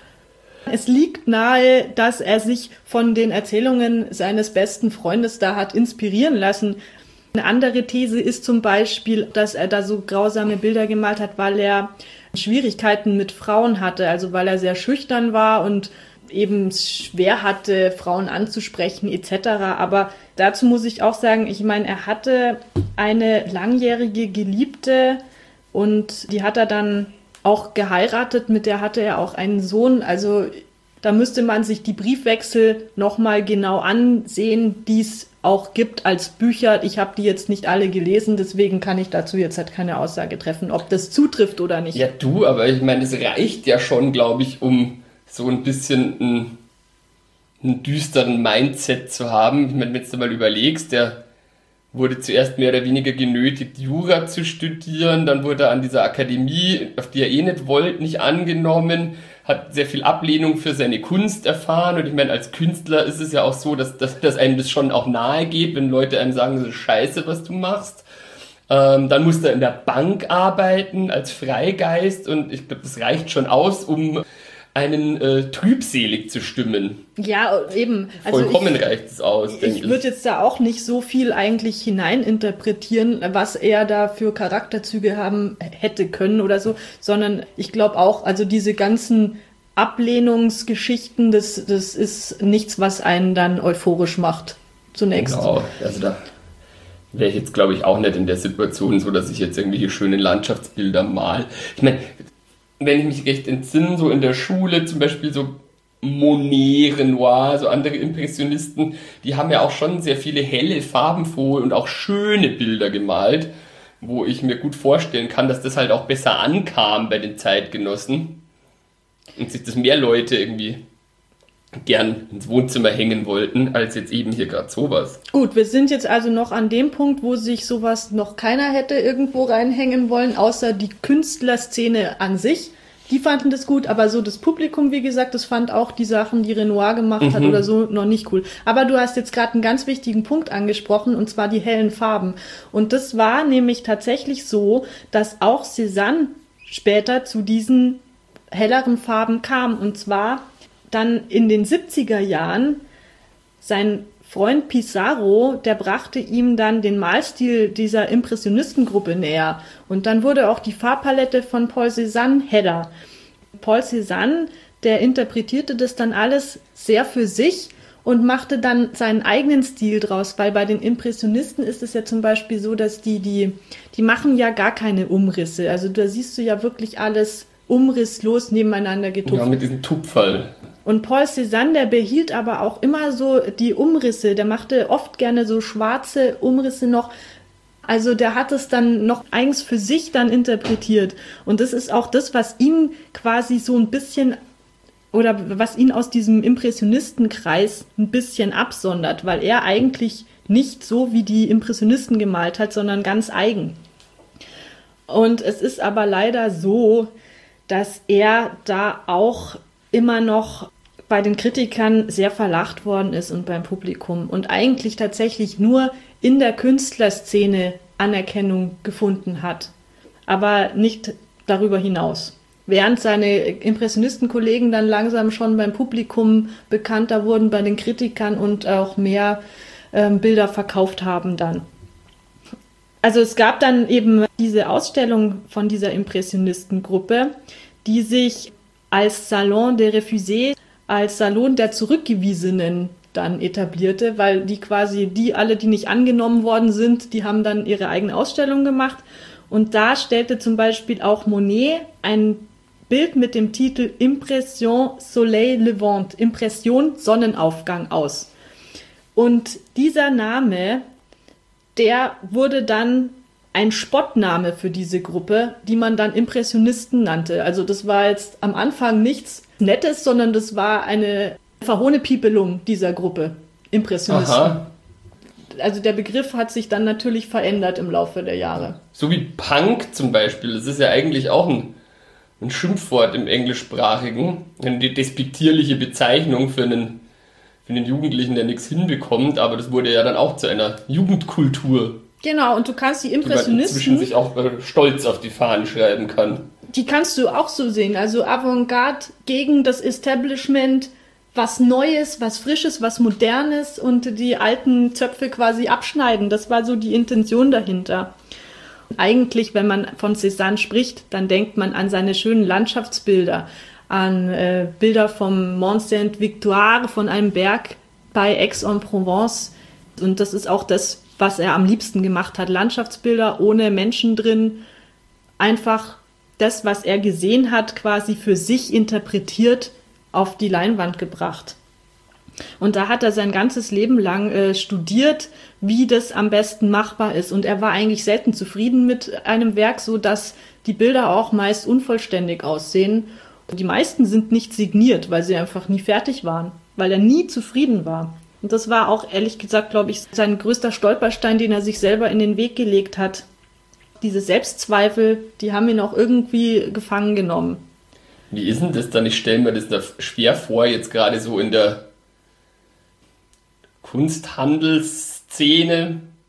Es liegt nahe, dass er sich von den Erzählungen seines besten Freundes da hat inspirieren lassen. Eine andere These ist zum Beispiel, dass er da so grausame Bilder gemalt hat, weil er Schwierigkeiten mit Frauen hatte, also weil er sehr schüchtern war und eben schwer hatte, Frauen anzusprechen et cetera. Aber dazu muss ich auch sagen, ich meine, er hatte eine langjährige Geliebte und die hat er dann auch geheiratet, mit der hatte er auch einen Sohn. Also da müsste man sich die Briefwechsel nochmal genau ansehen, die es auch gibt als Bücher. Ich habe die jetzt nicht alle gelesen, deswegen kann ich dazu jetzt halt keine Aussage treffen, ob das zutrifft oder nicht. Ja, du, aber ich meine, es reicht ja schon, glaube ich, um so ein bisschen einen, einen düsteren Mindset zu haben. Ich meine, wenn du mal überlegst, der wurde zuerst mehr oder weniger genötigt, Jura zu studieren, dann wurde er an dieser Akademie, auf die er eh nicht wollte, nicht angenommen, hat sehr viel Ablehnung für seine Kunst erfahren und ich meine, als Künstler ist es ja auch so, dass, dass, dass einem das schon auch nahe geht, wenn Leute einem sagen, das ist scheiße, was du machst. Ähm, dann musste er in der Bank arbeiten als Freigeist und ich glaube, das reicht schon aus, um einen äh, trübselig zu stimmen. Ja, eben. Also Vollkommen ich, reicht es aus, denke ich. Ich würde jetzt da auch nicht so viel eigentlich hineininterpretieren, was er da für Charakterzüge haben hätte können oder so, sondern ich glaube auch, also diese ganzen Ablehnungsgeschichten, das, das ist nichts, was einen dann euphorisch macht, zunächst. Genau, also da wäre ich jetzt, glaube ich, auch nicht in der Situation so, dass ich jetzt irgendwelche schönen Landschaftsbilder mal. Ich meine, wenn ich mich recht entsinne, so in der Schule zum Beispiel so Monet, Renoir, so andere Impressionisten, die haben ja auch schon sehr viele helle, farbenfrohe und auch schöne Bilder gemalt, wo ich mir gut vorstellen kann, dass das halt auch besser ankam bei den Zeitgenossen und sich das mehr Leute irgendwie gern ins Wohnzimmer hängen wollten, als jetzt eben hier gerade sowas. Gut, wir sind jetzt also noch an dem Punkt, wo sich sowas noch keiner hätte irgendwo reinhängen wollen, außer die Künstlerszene an sich. Die fanden das gut, aber so das Publikum, wie gesagt, das fand auch die Sachen, die Renoir gemacht mhm. hat oder so, noch nicht cool. Aber du hast jetzt gerade einen ganz wichtigen Punkt angesprochen, und zwar die hellen Farben. Und das war nämlich tatsächlich so, dass auch Cézanne später zu diesen helleren Farben kam. Und zwar dann in den siebziger Jahren, sein Freund Pissarro, der brachte ihm dann den Malstil dieser Impressionistengruppe näher. Und dann wurde auch die Farbpalette von Paul Cézanne heller. Paul Cézanne, der interpretierte das dann alles sehr für sich und machte dann seinen eigenen Stil draus, weil bei den Impressionisten ist es ja zum Beispiel so, dass die, die, die machen ja gar keine Umrisse. Also da siehst du ja wirklich alles umrisslos nebeneinander getupft. Ja, mit diesem Tupferl. Und Paul Cézanne, der behielt aber auch immer so die Umrisse, der machte oft gerne so schwarze Umrisse noch, also der hat es dann noch eigens für sich dann interpretiert. Und das ist auch das, was ihn quasi so ein bisschen, oder was ihn aus diesem Impressionistenkreis ein bisschen absondert, weil er eigentlich nicht so wie die Impressionisten gemalt hat, sondern ganz eigen. Und es ist aber leider so, dass er da auch immer noch bei den Kritikern sehr verlacht worden ist und beim Publikum und eigentlich tatsächlich nur in der Künstlerszene Anerkennung gefunden hat, aber nicht darüber hinaus. Während seine Impressionistenkollegen dann langsam schon beim Publikum bekannter wurden, bei den Kritikern und auch mehr ähm, Bilder verkauft haben dann. Also es gab dann eben diese Ausstellung von dieser Impressionistengruppe, die sich als Salon des Refusés, als Salon der Zurückgewiesenen dann etablierte, weil die quasi, die alle, die nicht angenommen worden sind, die haben dann ihre eigene Ausstellung gemacht. Und da stellte zum Beispiel auch Monet ein Bild mit dem Titel Impression Soleil Levant, Impression Sonnenaufgang aus. Und dieser Name, der wurde dann ein Spottname für diese Gruppe, die man dann Impressionisten nannte. Also das war jetzt am Anfang nichts Nettes, sondern das war eine Verhohnepiepelung dieser Gruppe, Impressionisten. Aha. Also der Begriff hat sich dann natürlich verändert im Laufe der Jahre. So wie Punk zum Beispiel, das ist ja eigentlich auch ein, ein Schimpfwort im Englischsprachigen, eine despektierliche Bezeichnung für einen, für einen Jugendlichen, der nichts hinbekommt, aber das wurde ja dann auch zu einer Jugendkultur. Genau, und du kannst die Impressionisten... Die man inzwischen sich auch äh, stolz auf die Fahnen schreiben kann. Die kannst du auch so sehen, also Avantgarde gegen das Establishment, was Neues, was Frisches, was Modernes und die alten Zöpfe quasi abschneiden. Das war so die Intention dahinter. Eigentlich, wenn man von Cézanne spricht, dann denkt man an seine schönen Landschaftsbilder, an äh, Bilder vom Mont Sainte-Victoire, von einem Berg bei Aix-en-Provence. Und das ist auch das, was er am liebsten gemacht hat. Landschaftsbilder ohne Menschen drin. Einfach das, was er gesehen hat, quasi für sich interpretiert, auf die Leinwand gebracht. Und da hat er sein ganzes Leben lang äh, studiert, wie das am besten machbar ist. Und er war eigentlich selten zufrieden mit einem Werk, so dass die Bilder auch meist unvollständig aussehen. Und die meisten sind nicht signiert, weil sie einfach nie fertig waren, weil er nie zufrieden war. Und das war auch, ehrlich gesagt, glaube ich, sein größter Stolperstein, den er sich selber in den Weg gelegt hat. Diese Selbstzweifel, die haben ihn auch irgendwie gefangen genommen. Wie ist denn das dann? Ich stelle mir das da schwer vor, jetzt gerade so in der Kunsthandelsszene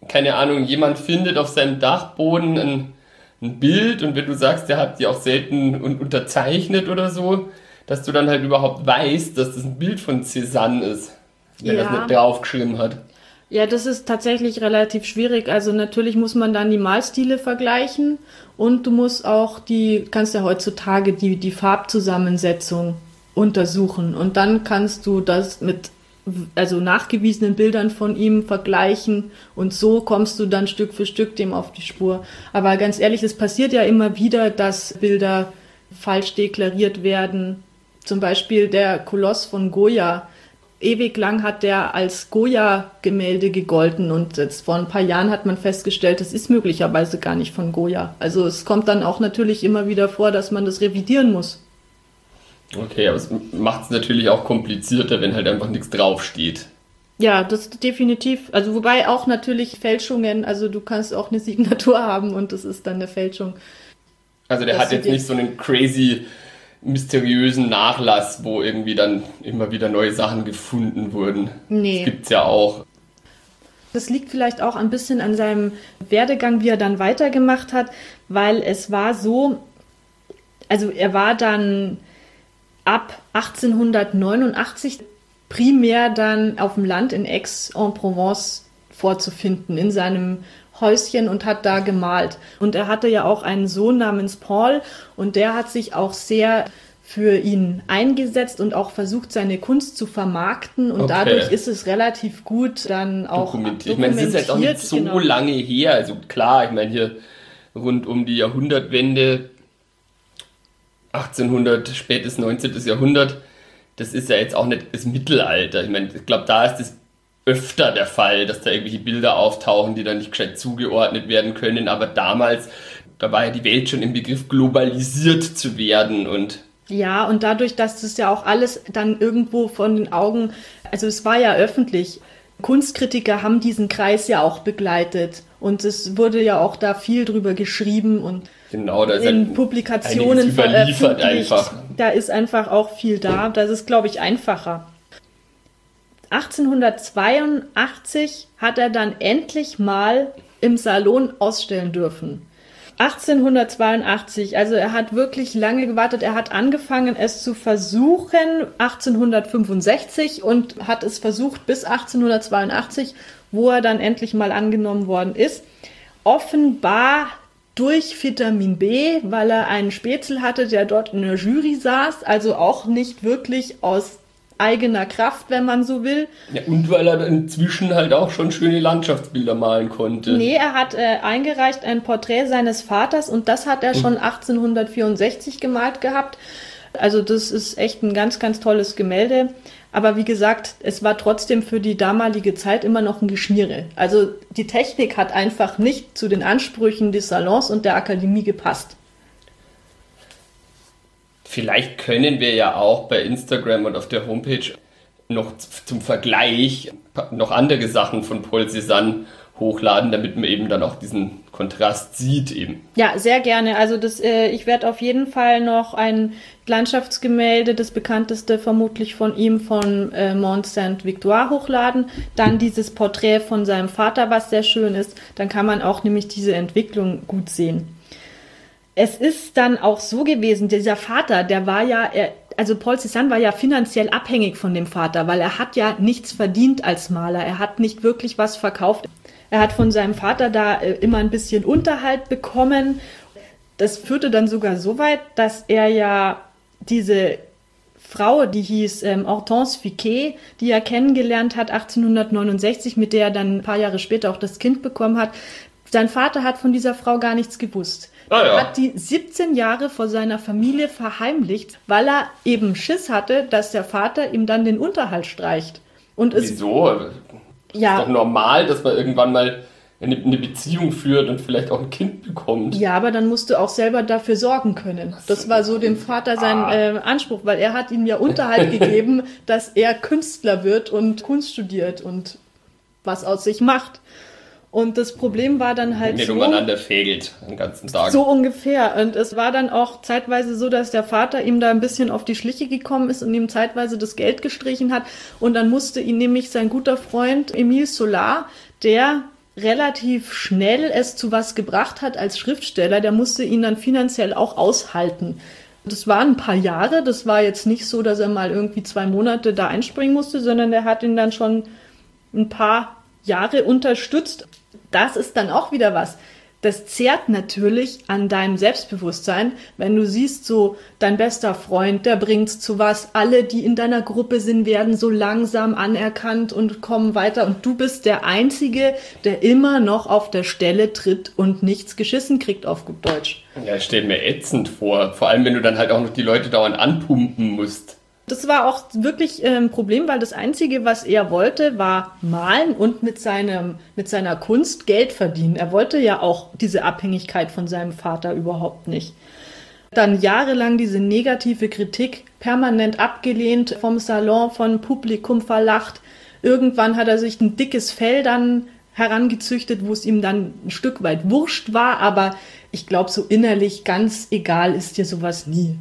keine Ahnung, jemand findet auf seinem Dachboden ein, ein Bild und wenn du sagst, der hat die auch selten un- unterzeichnet oder so, dass du dann halt überhaupt weißt, dass das ein Bild von Cézanne ist, wenn Ja. das nicht draufgeschrieben hat. Ja, das ist tatsächlich relativ schwierig. Also natürlich muss man dann die Malstile vergleichen und du musst auch die, kannst ja heutzutage die, die Farbzusammensetzung untersuchen und dann kannst du das mit also nachgewiesenen Bildern von ihm vergleichen und so kommst du dann Stück für Stück dem auf die Spur. Aber ganz ehrlich, es passiert ja immer wieder, dass Bilder falsch deklariert werden. Zum Beispiel der Koloss von Goya. Ewig lang hat der als Goya-Gemälde gegolten und jetzt vor ein paar Jahren hat man festgestellt, das ist möglicherweise gar nicht von Goya. Also es kommt dann auch natürlich immer wieder vor, dass man das revidieren muss. Okay, aber es macht es natürlich auch komplizierter, wenn halt einfach nichts draufsteht. Ja, das definitiv. Also wobei auch natürlich Fälschungen, also du kannst auch eine Signatur haben und das ist dann eine Fälschung. Also der Das hat jetzt sind nicht so einen crazy, mysteriösen Nachlass, wo irgendwie dann immer wieder neue Sachen gefunden wurden. Nee. Das gibt's ja auch. Das liegt vielleicht auch ein bisschen an seinem Werdegang, wie er dann weitergemacht hat, weil es war so, also er war dann ab achtzehnhundertneunundachtzig primär dann auf dem Land in Aix-en-Provence vorzufinden, in seinem Häuschen und hat da gemalt. Und er hatte ja auch einen Sohn namens Paul und der hat sich auch sehr für ihn eingesetzt und auch versucht, seine Kunst zu vermarkten und Okay. dadurch ist es relativ gut dann auch dokumentiert. Ich meine, es ist jetzt auch nicht so genau. lange her. Also klar, ich meine hier rund um die Jahrhundertwende, achtzehnhundert, spätes neunzehntes. Jahrhundert, das ist ja jetzt auch nicht das Mittelalter. Ich meine, ich glaube, da ist es öfter der Fall, dass da irgendwelche Bilder auftauchen, die dann nicht gescheit zugeordnet werden können. Aber damals, da war ja die Welt schon im Begriff, globalisiert zu werden und Ja, und dadurch, dass das ja auch alles dann irgendwo von den Augen, also es war ja öffentlich, Kunstkritiker haben diesen Kreis ja auch begleitet und es wurde ja auch da viel drüber geschrieben und genau, da ist in halt Publikationen einiges überliefert veröffentlicht. einfach. Da ist einfach auch viel da. Das ist, glaube ich, einfacher. achtzehnhundertzweiundachtzig hat er dann endlich mal im Salon ausstellen dürfen. achtzehnhundertzweiundachtzig, also er hat wirklich lange gewartet. Er hat angefangen, es zu versuchen, achtzehnhundertfünfundsechzig und hat es versucht bis achtzehnhundertzweiundachtzig, wo er dann endlich mal angenommen worden ist. Offenbar durch Vitamin B, weil er einen Spätzle hatte, der dort in der Jury saß, also auch nicht wirklich aus eigener Kraft, wenn man so will. Ja, und weil er inzwischen halt auch schon schöne Landschaftsbilder malen konnte. Nee, er hat äh, eingereicht ein Porträt seines Vaters und das hat er schon achtzehnhundertvierundsechzig gemalt gehabt. Also das ist echt ein ganz, ganz tolles Gemälde. Aber wie gesagt, es war trotzdem für die damalige Zeit immer noch ein Geschmiere. Also die Technik hat einfach nicht zu den Ansprüchen des Salons und der Akademie gepasst. Vielleicht können wir ja auch bei Instagram und auf der Homepage noch z- zum Vergleich noch andere Sachen von Paul Cézanne hochladen, damit man eben dann auch diesen Kontrast sieht eben. Ja, sehr gerne. Also das, äh, ich werde auf jeden Fall noch ein Landschaftsgemälde, das bekannteste vermutlich von ihm, von äh, Mont Saint-Victoire hochladen. Dann dieses Porträt von seinem Vater, was sehr schön ist. Dann kann man auch nämlich diese Entwicklung gut sehen. Es ist dann auch so gewesen, dieser Vater, der war ja, er, also Paul Cézanne war ja finanziell abhängig von dem Vater, weil er hat ja nichts verdient als Maler. Er hat nicht wirklich was verkauft. Er hat von seinem Vater da äh, immer ein bisschen Unterhalt bekommen. Das führte dann sogar so weit, dass er ja diese Frau, die hieß ähm, Hortense Fiquet, die er kennengelernt hat achtzehnhundertneunundsechzig, mit der er dann ein paar Jahre später auch das Kind bekommen hat. Sein Vater hat von dieser Frau gar nichts gewusst. Ah, ja. Er hat die siebzehn Jahre vor seiner Familie verheimlicht, weil er eben Schiss hatte, dass der Vater ihm dann den Unterhalt streicht. Und es, Wieso? ja, Ist doch normal, dass man irgendwann mal eine, eine Beziehung führt und vielleicht auch ein Kind bekommt. ja, aber dann musst du auch selber dafür sorgen können. Das war so dem Vater sein Ah. äh, Anspruch, weil er hat ihm ja Unterhalt gegeben, dass er Künstler wird und Kunst studiert und was aus sich macht. Und das Problem war dann halt Nicht so, umeinander fägelt den ganzen Tag. so ungefähr. Und es war dann auch zeitweise so, dass der Vater ihm da ein bisschen auf die Schliche gekommen ist und ihm zeitweise das Geld gestrichen hat. Und dann musste ihn nämlich sein guter Freund Emile Solar, der relativ schnell es zu was gebracht hat als Schriftsteller, der musste ihn dann finanziell auch aushalten. Das waren ein paar Jahre, das war jetzt nicht so, dass er mal irgendwie zwei Monate da einspringen musste, sondern der hat ihn dann schon ein paar Jahre unterstützt. Das ist dann auch wieder was. Das zehrt natürlich an deinem Selbstbewusstsein, wenn du siehst, so dein bester Freund, der bringt's zu was, alle, die in deiner Gruppe sind, werden so langsam anerkannt und kommen weiter und du bist der Einzige, der immer noch auf der Stelle tritt und nichts geschissen kriegt, auf gut Deutsch. Ja, stell mir ätzend vor, vor allem wenn du dann halt auch noch die Leute dauernd anpumpen musst. Das war auch wirklich ein Problem, weil das Einzige, was er wollte, war malen und mit seinem, mit seiner Kunst Geld verdienen. Er wollte ja auch diese Abhängigkeit von seinem Vater überhaupt nicht. Dann jahrelang diese negative Kritik permanent abgelehnt, vom Salon, vom Publikum verlacht. Irgendwann hat er sich ein dickes Fell dann herangezüchtet, wo es ihm dann ein Stück weit wurscht war, aber ich glaube, so innerlich ganz egal ist dir sowas nie.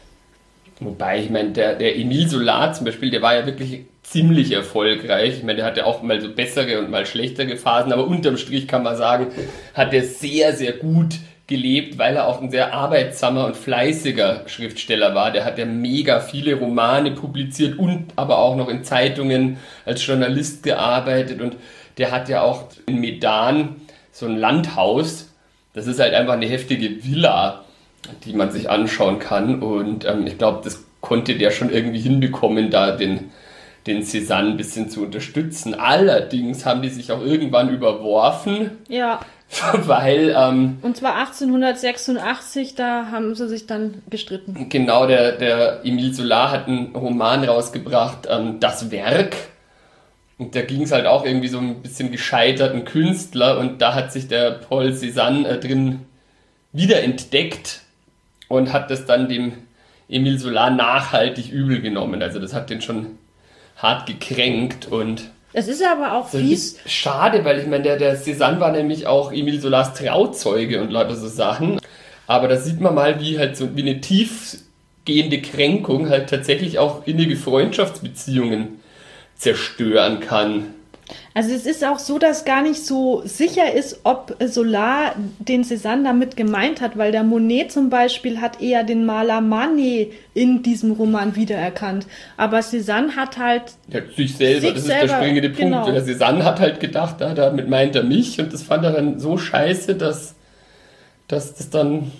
Wobei, ich meine, der, der Émile Zola zum Beispiel, der war ja wirklich ziemlich erfolgreich. Ich meine, der hatte auch mal so bessere und mal schlechtere Phasen, aber unterm Strich kann man sagen, hat er sehr, sehr gut gelebt, weil er auch ein sehr arbeitsamer und fleißiger Schriftsteller war. Der hat ja mega viele Romane publiziert und aber auch noch in Zeitungen als Journalist gearbeitet und der hat ja auch in Medan so ein Landhaus. Das ist halt einfach eine heftige Villa, die man sich anschauen kann. Und ähm, ich glaube, das konnte der schon irgendwie hinbekommen, da den, den Cézanne ein bisschen zu unterstützen. Allerdings haben die sich auch irgendwann überworfen. Ja. Weil... Ähm, Und zwar achtzehnhundertsechsundachtzig, da haben sie sich dann gestritten. Genau, der, der Émile Zola hat einen Roman rausgebracht, ähm, Das Werk. Und da ging es halt auch irgendwie so ein bisschen gescheiterten Künstler. Und da hat sich der Paul Cézanne äh, drin wiederentdeckt und hat das dann dem Émile Zola nachhaltig übel genommen. Also das hat den schon hart gekränkt und es ist aber auch fies. Schade, weil ich meine, der, der Cézanne war nämlich auch Émile Zolas Trauzeuge und lauter so Sachen. Aber da sieht man mal, wie halt so wie eine tiefgehende Kränkung halt tatsächlich auch innige Freundschaftsbeziehungen zerstören kann. Also es ist auch so, dass gar nicht so sicher ist, ob Zola den Cézanne damit gemeint hat, weil der Monet zum Beispiel hat eher den Maler Manet in diesem Roman wiedererkannt. Aber Cézanne hat halt... Ja, sich selber, sich das selber, ist der springende Punkt. Genau. Der Cézanne hat halt gedacht, da, damit meint er mich und das fand er dann so scheiße, dass, dass das dann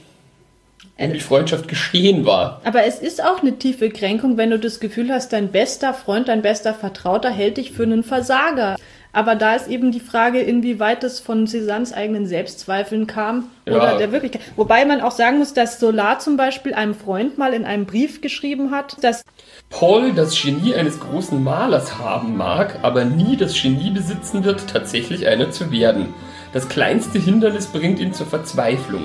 um die Freundschaft geschehen war. Aber es ist auch eine tiefe Kränkung, wenn du das Gefühl hast, dein bester Freund, dein bester Vertrauter hält dich für einen Versager. Aber da ist eben die Frage, inwieweit es von Cézannes eigenen Selbstzweifeln kam oder ja. der Wirklichkeit. Wobei man auch sagen muss, dass Zola zum Beispiel einem Freund mal in einem Brief geschrieben hat, dass Paul das Genie eines großen Malers haben mag, aber nie das Genie besitzen wird, tatsächlich einer zu werden. Das kleinste Hindernis bringt ihn zur Verzweiflung.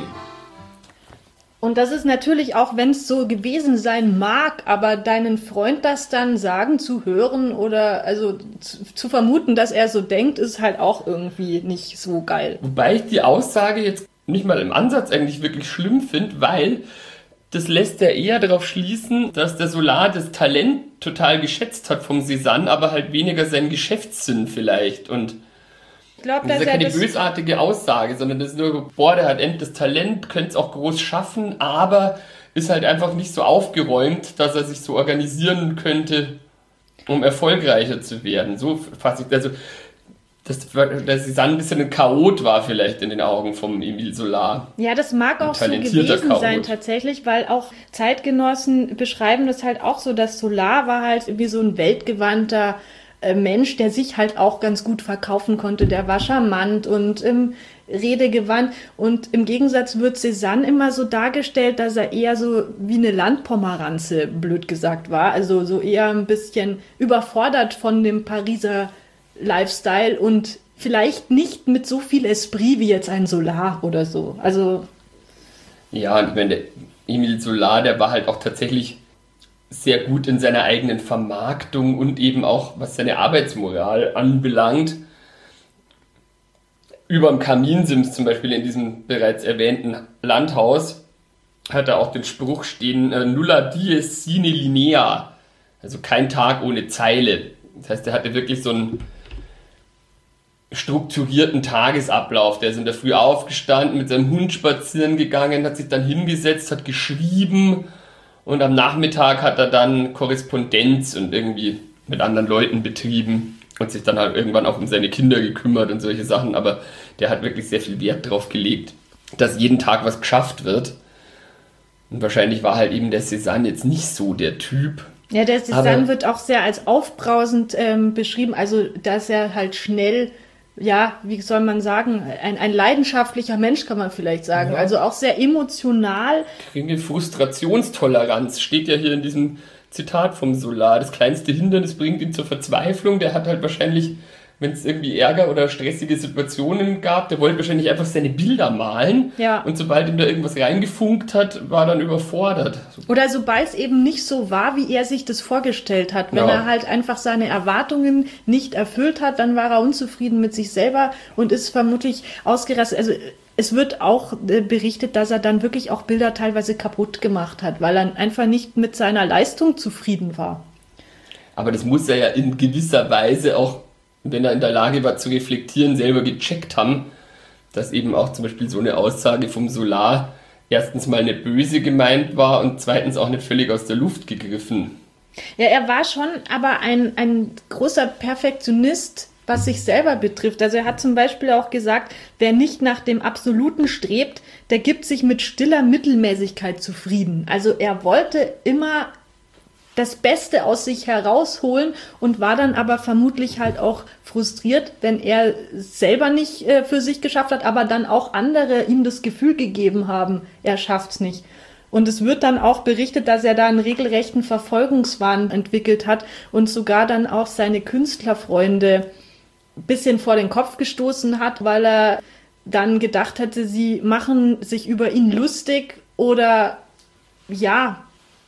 Und das ist natürlich auch, wenn es so gewesen sein mag, aber deinen Freund das dann sagen, zu hören oder also zu, zu vermuten, dass er so denkt, ist halt auch irgendwie nicht so geil. Wobei ich die Aussage jetzt nicht mal im Ansatz eigentlich wirklich schlimm finde, weil das lässt ja eher darauf schließen, dass der Zola das Talent total geschätzt hat vom Cézanne, aber halt weniger seinen Geschäftssinn vielleicht. Und ich glaube, das dass ist ja er keine das bösartige Aussage, sondern das ist nur, boah, der hat endlich das Talent, könnte es auch groß schaffen, aber ist halt einfach nicht so aufgeräumt, dass er sich so organisieren könnte, um erfolgreicher zu werden. So fasse ich, also dass der Cézanne ein bisschen ein Chaot war vielleicht in den Augen vom Émile Zola. Ja, das mag auch so gewesen Chaot. sein tatsächlich, weil auch Zeitgenossen beschreiben das halt auch so, dass Zola war halt wie so ein weltgewandter Mensch, der sich halt auch ganz gut verkaufen konnte. Der war charmant und ähm, redegewandt. Und im Gegensatz wird Cézanne immer so dargestellt, dass er eher so wie eine Landpomeranze, blöd gesagt, war. Also so eher ein bisschen überfordert von dem Pariser Lifestyle und vielleicht nicht mit so viel Esprit wie jetzt ein Zola oder so. Also ja, und ich meine, der Émile Zola, der war halt auch tatsächlich sehr gut in seiner eigenen Vermarktung und eben auch, was seine Arbeitsmoral anbelangt. Über dem Kaminsims zum Beispiel in diesem bereits erwähnten Landhaus hat er auch den Spruch stehen, nulla dies sine linea, also kein Tag ohne Zeile. Das heißt, er hatte wirklich so ein strukturierten Tagesablauf. Der ist in der Früh aufgestanden, mit seinem Hund spazieren gegangen, hat sich dann hingesetzt, hat geschrieben und am Nachmittag hat er dann Korrespondenz und irgendwie mit anderen Leuten betrieben und sich dann halt irgendwann auch um seine Kinder gekümmert und solche Sachen, aber der hat wirklich sehr viel Wert drauf gelegt, dass jeden Tag was geschafft wird. Und wahrscheinlich war halt eben der Cézanne jetzt nicht so der Typ. Ja, der Cézanne wird auch sehr als aufbrausend ähm, beschrieben, also dass er halt schnell, ja, wie soll man sagen, ein, ein leidenschaftlicher Mensch, kann man vielleicht sagen, ja. Also auch sehr emotional. Geringe Frustrationstoleranz steht ja hier in diesem Zitat vom Zola. Das kleinste Hindernis bringt ihn zur Verzweiflung. Der hat halt wahrscheinlich, wenn es irgendwie Ärger oder stressige Situationen gab, der wollte wahrscheinlich einfach seine Bilder malen. Ja. Und sobald ihm da irgendwas reingefunkt hat, war er dann überfordert. Oder sobald es eben nicht so war, wie er sich das vorgestellt hat. Wenn ja. er halt einfach seine Erwartungen nicht erfüllt hat, dann war er unzufrieden mit sich selber und ist vermutlich ausgerastet. Also es wird auch äh, berichtet, dass er dann wirklich auch Bilder teilweise kaputt gemacht hat, weil er einfach nicht mit seiner Leistung zufrieden war. Aber das muss er ja in gewisser Weise auch, wenn er in der Lage war zu reflektieren, selber gecheckt haben, dass eben auch zum Beispiel so eine Aussage vom Zola erstens mal nicht böse gemeint war und zweitens auch nicht völlig aus der Luft gegriffen. Ja, er war schon aber ein, ein großer Perfektionist, was sich selber betrifft. Also er hat zum Beispiel auch gesagt, wer nicht nach dem Absoluten strebt, der gibt sich mit stiller Mittelmäßigkeit zufrieden. Also er wollte immer das Beste aus sich herausholen und war dann aber vermutlich halt auch frustriert, wenn er selber nicht äh, für sich geschafft hat, aber dann auch andere ihm das Gefühl gegeben haben, er schafft's nicht. Und es wird dann auch berichtet, dass er da einen regelrechten Verfolgungswahn entwickelt hat und sogar dann auch seine Künstlerfreunde ein bisschen vor den Kopf gestoßen hat, weil er dann gedacht hatte, sie machen sich über ihn lustig oder ja,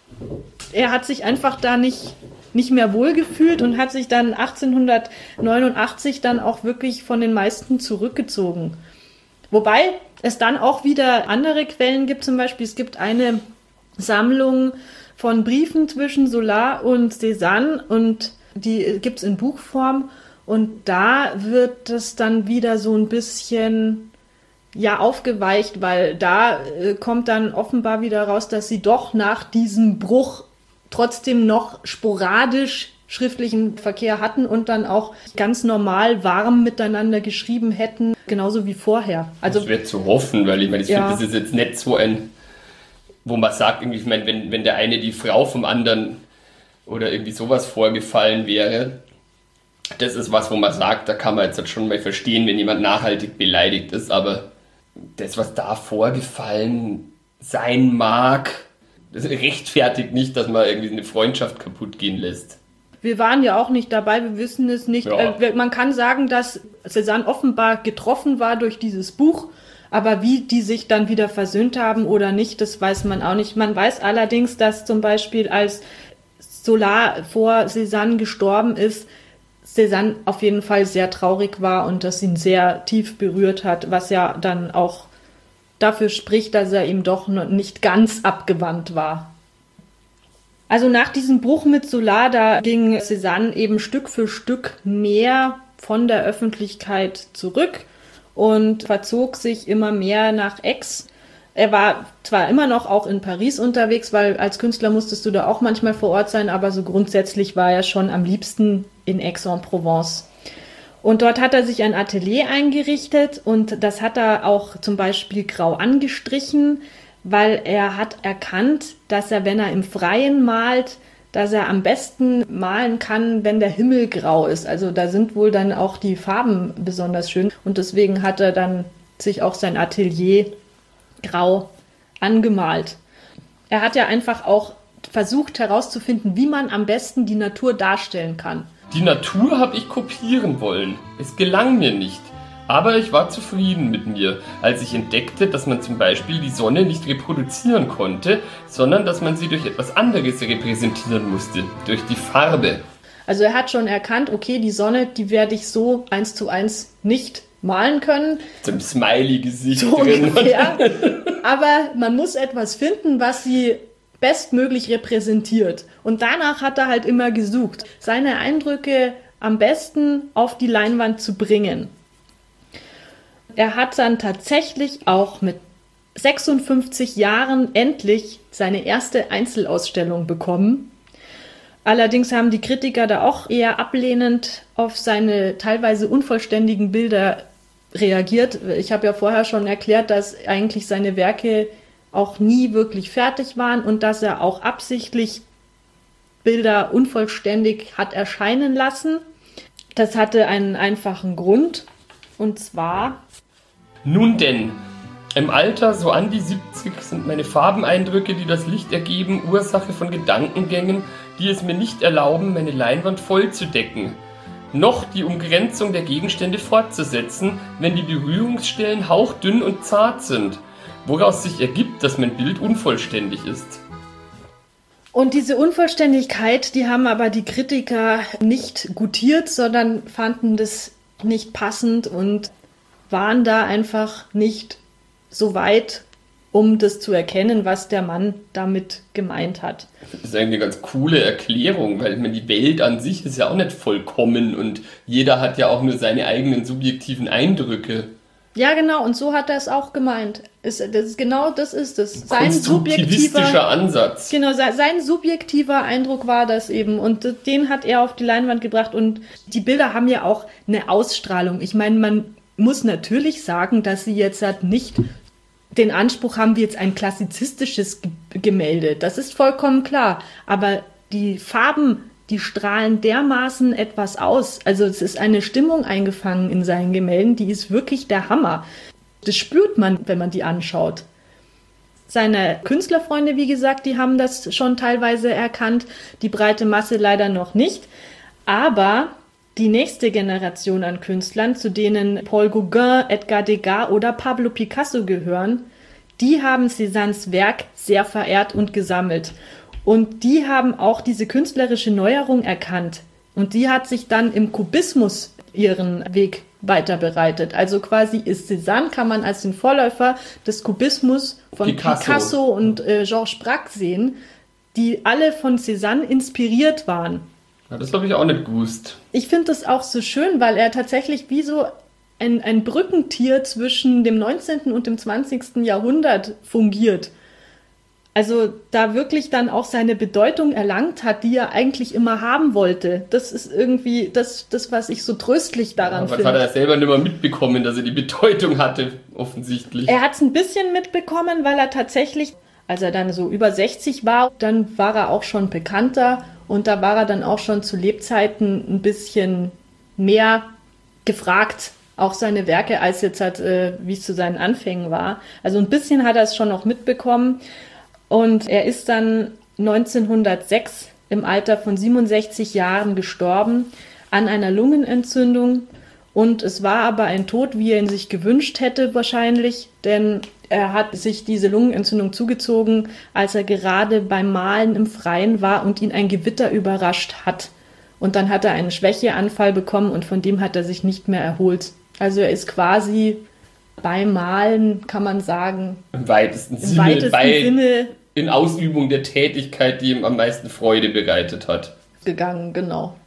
er hat sich einfach da nicht, nicht mehr wohlgefühlt und hat sich dann achtzehnhundertneunundachtzig dann auch wirklich von den meisten zurückgezogen. Wobei es dann auch wieder andere Quellen gibt, zum Beispiel es gibt eine Sammlung von Briefen zwischen Zola und Cézanne und die gibt es in Buchform und da wird das dann wieder so ein bisschen ja aufgeweicht, weil da äh, kommt dann offenbar wieder raus, dass sie doch nach diesem Bruch trotzdem noch sporadisch schriftlichen Verkehr hatten und dann auch ganz normal warm miteinander geschrieben hätten, genauso wie vorher. Also das wäre zu hoffen, weil ich meine, ich ja. finde, das ist jetzt nicht so ein, wo man sagt, irgendwie, ich meine, wenn, wenn der eine die Frau vom anderen oder irgendwie sowas vorgefallen wäre, das ist was, wo man sagt, da kann man jetzt halt schon mal verstehen, wenn jemand nachhaltig beleidigt ist, aber das, was da vorgefallen sein mag, das rechtfertigt nicht, dass man irgendwie eine Freundschaft kaputt gehen lässt. Wir waren ja auch nicht dabei, wir wissen es nicht. Ja. Äh, man kann sagen, dass Cézanne offenbar getroffen war durch dieses Buch, aber wie die sich dann wieder versöhnt haben oder nicht, das weiß man auch nicht. Man weiß allerdings, dass zum Beispiel als Zola vor Cézanne gestorben ist, Cézanne auf jeden Fall sehr traurig war und das ihn sehr tief berührt hat, was ja dann auch dafür spricht, dass er ihm doch nicht ganz abgewandt war. Also nach diesem Bruch mit Zola, da ging Cézanne eben Stück für Stück mehr von der Öffentlichkeit zurück und verzog sich immer mehr nach Aix. Er war zwar immer noch auch in Paris unterwegs, weil als Künstler musstest du da auch manchmal vor Ort sein, aber so grundsätzlich war er schon am liebsten in Aix-en-Provence. Und dort hat er sich ein Atelier eingerichtet und das hat er auch zum Beispiel grau angestrichen, weil er hat erkannt, dass er, wenn er im Freien malt, dass er am besten malen kann, wenn der Himmel grau ist. Also da sind wohl dann auch die Farben besonders schön und deswegen hat er dann sich auch sein Atelier grau angemalt. Er hat ja einfach auch versucht herauszufinden, wie man am besten die Natur darstellen kann. Die Natur habe ich kopieren wollen. Es gelang mir nicht. Aber ich war zufrieden mit mir, als ich entdeckte, dass man zum Beispiel die Sonne nicht reproduzieren konnte, sondern dass man sie durch etwas anderes repräsentieren musste, durch die Farbe. Also er hat schon erkannt, okay, die Sonne, die werde ich so eins zu eins nicht malen können. Zum Smiley-Gesicht so drin. Ungefähr. Aber man muss etwas finden, was sie bestmöglich repräsentiert. Und danach hat er halt immer gesucht, seine Eindrücke am besten auf die Leinwand zu bringen. er hat dann tatsächlich auch mit sechsundfünfzig Jahren endlich seine erste Einzelausstellung bekommen. Allerdings haben die Kritiker da auch eher ablehnend auf seine teilweise unvollständigen Bilder reagiert. Ich habe ja vorher schon erklärt, dass eigentlich seine Werke auch nie wirklich fertig waren und dass er auch absichtlich Bilder unvollständig hat erscheinen lassen. Das hatte einen einfachen Grund, und zwar... Nun denn, im Alter so an die siebzig sind meine Farbeneindrücke, die das Licht ergeben, Ursache von Gedankengängen, die es mir nicht erlauben, meine Leinwand voll zu decken, noch die Umgrenzung der Gegenstände fortzusetzen, wenn die Berührungsstellen hauchdünn und zart sind, woraus sich ergibt, dass mein Bild unvollständig ist. Und diese Unvollständigkeit, die haben aber die Kritiker nicht gutiert, sondern fanden das nicht passend und waren da einfach nicht so weit, um das zu erkennen, was der Mann damit gemeint hat. Das ist eigentlich eine ganz coole Erklärung, weil man, die Welt an sich ist ja auch nicht vollkommen und jeder hat ja auch nur seine eigenen subjektiven Eindrücke. Ja, genau, und so hat er es auch gemeint. Ist, das ist, genau das ist es. Sein subjektiver Ansatz. Genau, sein, sein subjektiver Eindruck war das eben und den hat er auf die Leinwand gebracht und die Bilder haben ja auch eine Ausstrahlung. Ich meine, man muss natürlich sagen, dass sie jetzt halt nicht den Anspruch haben, wie jetzt ein klassizistisches Gemälde. Das ist vollkommen klar. Aber die Farben, die strahlen dermaßen etwas aus. Also es ist eine Stimmung eingefangen in seinen Gemälden, die ist wirklich der Hammer. Das spürt man, wenn man die anschaut. Seine Künstlerfreunde, wie gesagt, die haben das schon teilweise erkannt, die breite Masse leider noch nicht. Aber die nächste Generation an Künstlern, zu denen Paul Gauguin, Edgar Degas oder Pablo Picasso gehören, die haben Cézannes Werk sehr verehrt und gesammelt. Und die haben auch diese künstlerische Neuerung erkannt. Und die hat sich dann im Kubismus ihren Weg weiter bereitet. Also quasi ist Cézanne, kann man als den Vorläufer des Kubismus von Picasso, Picasso und äh, Georges Braque sehen, die alle von Cézanne inspiriert waren. Ja, das habe ich auch nicht gewusst. Ich finde das auch so schön, weil er tatsächlich wie so ein, ein Brückentier zwischen dem neunzehnten und dem zwanzigsten Jahrhundert fungiert. Also da wirklich dann auch seine Bedeutung erlangt hat, die er eigentlich immer haben wollte. Das ist irgendwie das, das was ich so tröstlich daran ja, finde. Was hat er selber nicht mehr mitbekommen, dass er die Bedeutung hatte, offensichtlich. Er hat es ein bisschen mitbekommen, weil er tatsächlich, als er dann so über sechzig war, dann war er auch schon bekannter und da war er dann auch schon zu Lebzeiten ein bisschen mehr gefragt, auch seine Werke, als jetzt halt, äh, wie es zu seinen Anfängen war. Also ein bisschen hat er es schon noch mitbekommen. Und er ist dann neunzehnhundertsechs im Alter von siebenundsechzig Jahren gestorben an einer Lungenentzündung. Und es war aber ein Tod, wie er ihn sich gewünscht hätte wahrscheinlich, denn er hat sich diese Lungenentzündung zugezogen, als er gerade beim Malen im Freien war und ihn ein Gewitter überrascht hat. Und dann hat er einen Schwächeanfall bekommen und von dem hat er sich nicht mehr erholt. Also er ist quasi beim Malen, kann man sagen, im weitesten, im Sinne, weitesten bei, Sinne in Ausübung der Tätigkeit, die ihm am meisten Freude bereitet hat. Gegangen, genau.